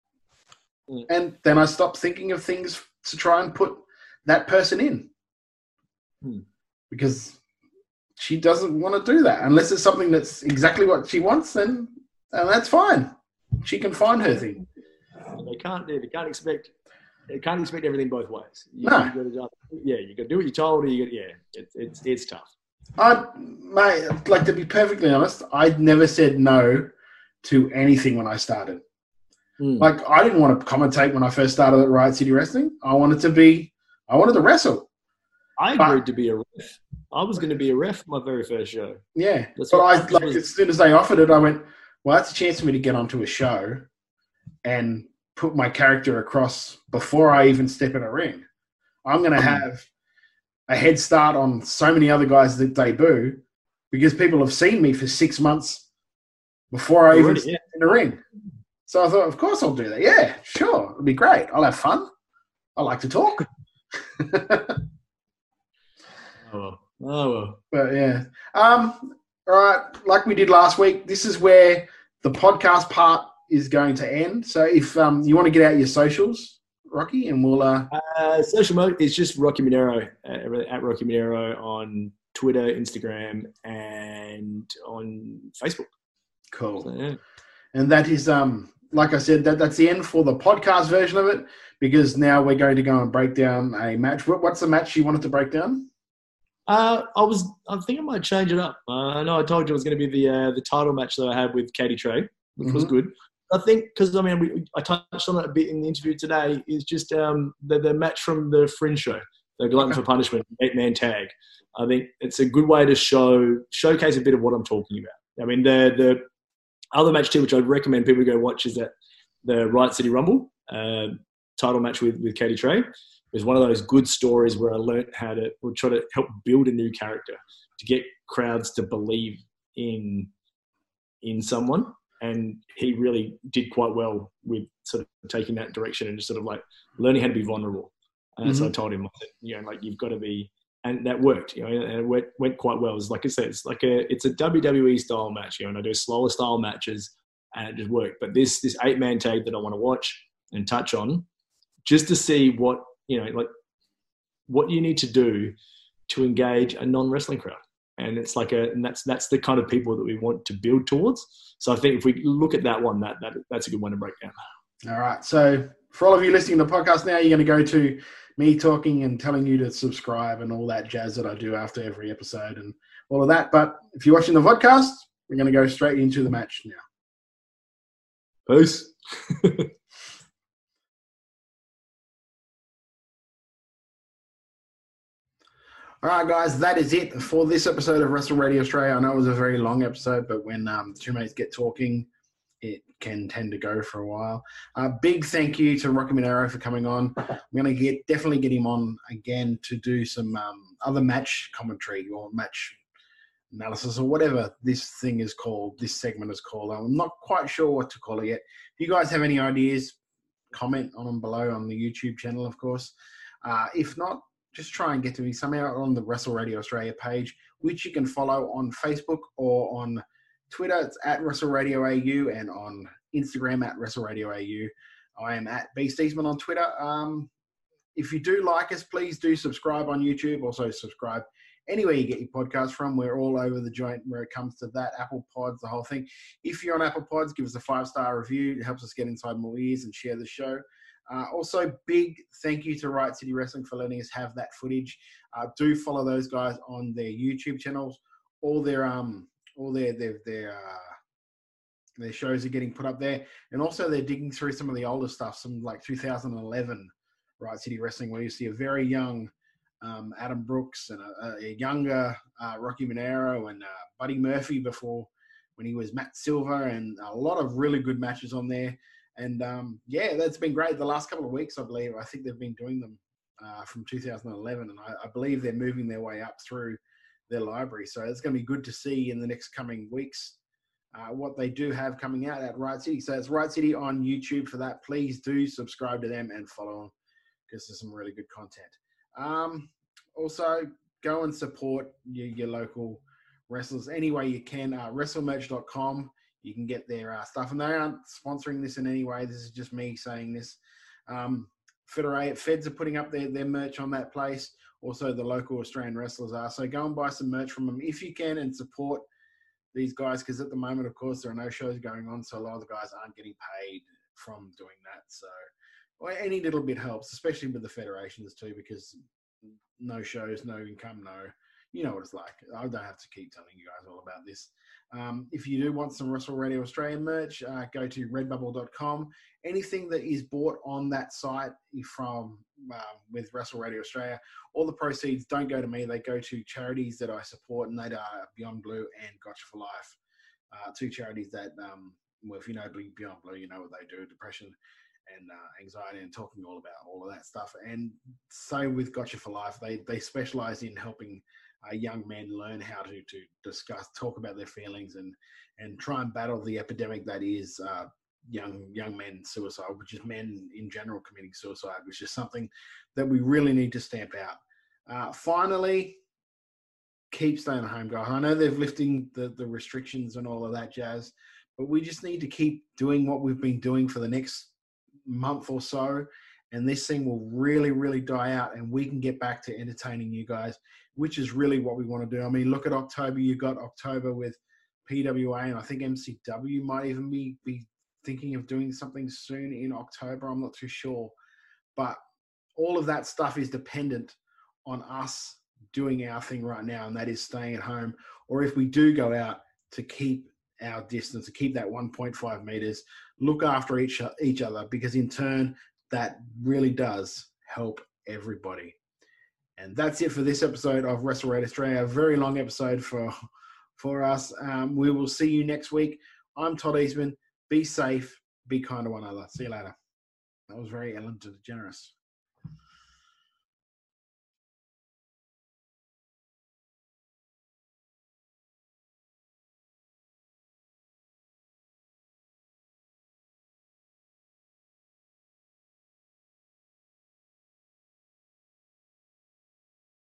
Mm. And then I stopped thinking of things to try and put that person in. Mm. Because she doesn't want to do that. Unless it's something that's exactly what she wants, then and that's fine. She can find her thing. They can't do. They can't expect. They can't expect everything both ways. You, no. You gotta just, yeah, you got to do what you're told. Or you got, yeah, it's it's it's tough. I, mate, like to be perfectly honest, I never said no to anything when I started. Mm. Like I didn't want to commentate when I first started at Riot City Wrestling. I wanted to be. I wanted to wrestle. I agreed but, to be a ref. I was going to be a ref for my very first show. Yeah, that's but I like was, as soon as they offered it, I went, well, that's a chance for me to get onto a show and put my character across before I even step in a ring. I'm going to have a head start on so many other guys that debut because people have seen me for six months before I even step yeah. in the ring. So I thought, of course I'll do that. Yeah, sure. It'll be great. I'll have fun. I like to talk. oh, oh. But yeah. Um, all right. Like we did last week, this is where the podcast part is going to end. So if um, you want to get out your socials, Rocky, and we'll... Uh... Uh, social mode is just Rocky Monero, uh, at Rocky Monero on Twitter, Instagram, and on Facebook. Cool. So, yeah. And that is, um, like I said, that that's the end for the podcast version of it because now we're going to go and break down a match. What, what's the match you wanted to break down? Uh, I was, I think I might change it up. Uh, I know I told you it was going to be the uh, the title match that I had with Katie Trey, which mm-hmm. was good. I think because I mean we, I touched on it a bit in the interview today. Is just um, the the match from the Fringe show, the Glutton for Punishment eight man tag. I think it's a good way to show showcase a bit of what I'm talking about. I mean the the other match too, which I'd recommend people go watch, is that the Riot City Rumble uh, title match with with Katie Trey. It was one of those good stories where I learned how to or try to help build a new character to get crowds to believe in in someone. And he really did quite well with sort of taking that direction and just sort of like learning how to be vulnerable. And mm-hmm. so I told him, you know, like you've got to be, and that worked, you know, and it went, went quite well. It's like I said, it's like a, it's a W W E style match, you know, and I do slower style matches and it just worked. But this, this eight man tag that I want to watch and touch on just to see what, you know, like what you need to do to engage a non-wrestling crowd. And it's like a, and that's that's the kind of people that we want to build towards. So I think if we look at that one, that, that that's a good one to break down. All right. So for all of you listening to the podcast now, you're going to go to me talking and telling you to subscribe and all that jazz that I do after every episode and all of that. But if you're watching the podcast, we're going to go straight into the match now. Peace. All right, guys, that is it for this episode of Wrestle Radio Australia. I know it was a very long episode, but when um, two mates get talking, it can tend to go for a while. Uh, big thank you to Rocky Monero for coming on. I'm going to get definitely get him on again to do some um, other match commentary or match analysis or whatever this thing is called, this segment is called. I'm not quite sure what to call it yet. If you guys have any ideas, comment on them below on the YouTube channel, of course. Uh, if not, just try and get to me somehow on the Wrestle Radio Australia page, which you can follow on Facebook or on Twitter. It's at Wrestle Radio A U and on Instagram at Wrestle Radio A U. I am at Beast Eastman on Twitter. Um, if you do like us, please do subscribe on YouTube. Also subscribe anywhere you get your podcast from. We're all over the joint where it comes to that. Apple Pods, the whole thing. If you're on Apple Pods, give us a five-star review. It helps us get inside more ears and share the show. Uh, also, big thank you to Right City Wrestling for letting us have that footage. Uh, do follow those guys on their YouTube channels. All their um, all their their their uh, their shows are getting put up there, and also they're digging through some of the older stuff, some like two thousand eleven Right City Wrestling, where you see a very young um, Adam Brooks and a, a younger uh, Rocky Monero and uh, Buddy Murphy before when he was Matt Silver, and a lot of really good matches on there. And um, yeah, that's been great. The last couple of weeks, I believe, I think they've been doing them uh, from two thousand eleven, and I, I believe they're moving their way up through their library. So it's going to be good to see in the next coming weeks uh, what they do have coming out at Right City. So it's Right City on YouTube for that. Please do subscribe to them and follow them because there's some really good content. Um, also, go and support your, your local wrestlers any way you can. Uh, wrestle merch dot com. You can get their uh, stuff. And they aren't sponsoring this in any way. This is just me saying this. Um, Federate, Feds are putting up their, their merch on that place. Also, the local Australian wrestlers are. So go and buy some merch from them if you can and support these guys, because at the moment, of course, there are no shows going on. So a lot of the guys aren't getting paid from doing that. So well, any little bit helps, especially with the federations too, because no shows, no income, no... You know what it's like. I don't have to keep telling you guys all about this. Um, if you do want some Wrestle Radio Australia merch, uh, go to redbubble dot com. Anything that is bought on that site from uh, with Wrestle Radio Australia, all the proceeds don't go to me. They go to charities that I support, and they are Beyond Blue and Gotcha for Life. Uh, two charities that, um, well, if you know Beyond Blue, you know what they do, depression and uh, anxiety, and talking all about all of that stuff. And so with Gotcha for Life, they, they specialize in helping Uh, young men learn how to, to discuss, talk about their feelings, and and try and battle the epidemic that is uh, young young men suicide, which is men in general committing suicide, which is something that we really need to stamp out. Uh, finally, keep staying at home, guys. I know they're lifting the, the restrictions and all of that jazz, but we just need to keep doing what we've been doing for the next month or so. And this thing will really, really die out, and we can get back to entertaining you guys, which is really what we want to do. I mean, look at October. You got October with P W A, and I think M C W might even be, be thinking of doing something soon in October. I'm not too sure. But all of that stuff is dependent on us doing our thing right now, and that is staying at home. Or if we do go out, to keep our distance, to keep that one point five meters, look after each, each other, because in turn, that really does help everybody. And that's it for this episode of Wrestle Radio Australia. A very long episode for for us. Um, we will see you next week. I'm Todd Eastman. Be safe. Be kind to one another. See you later. That was very Ellen DeGeneres.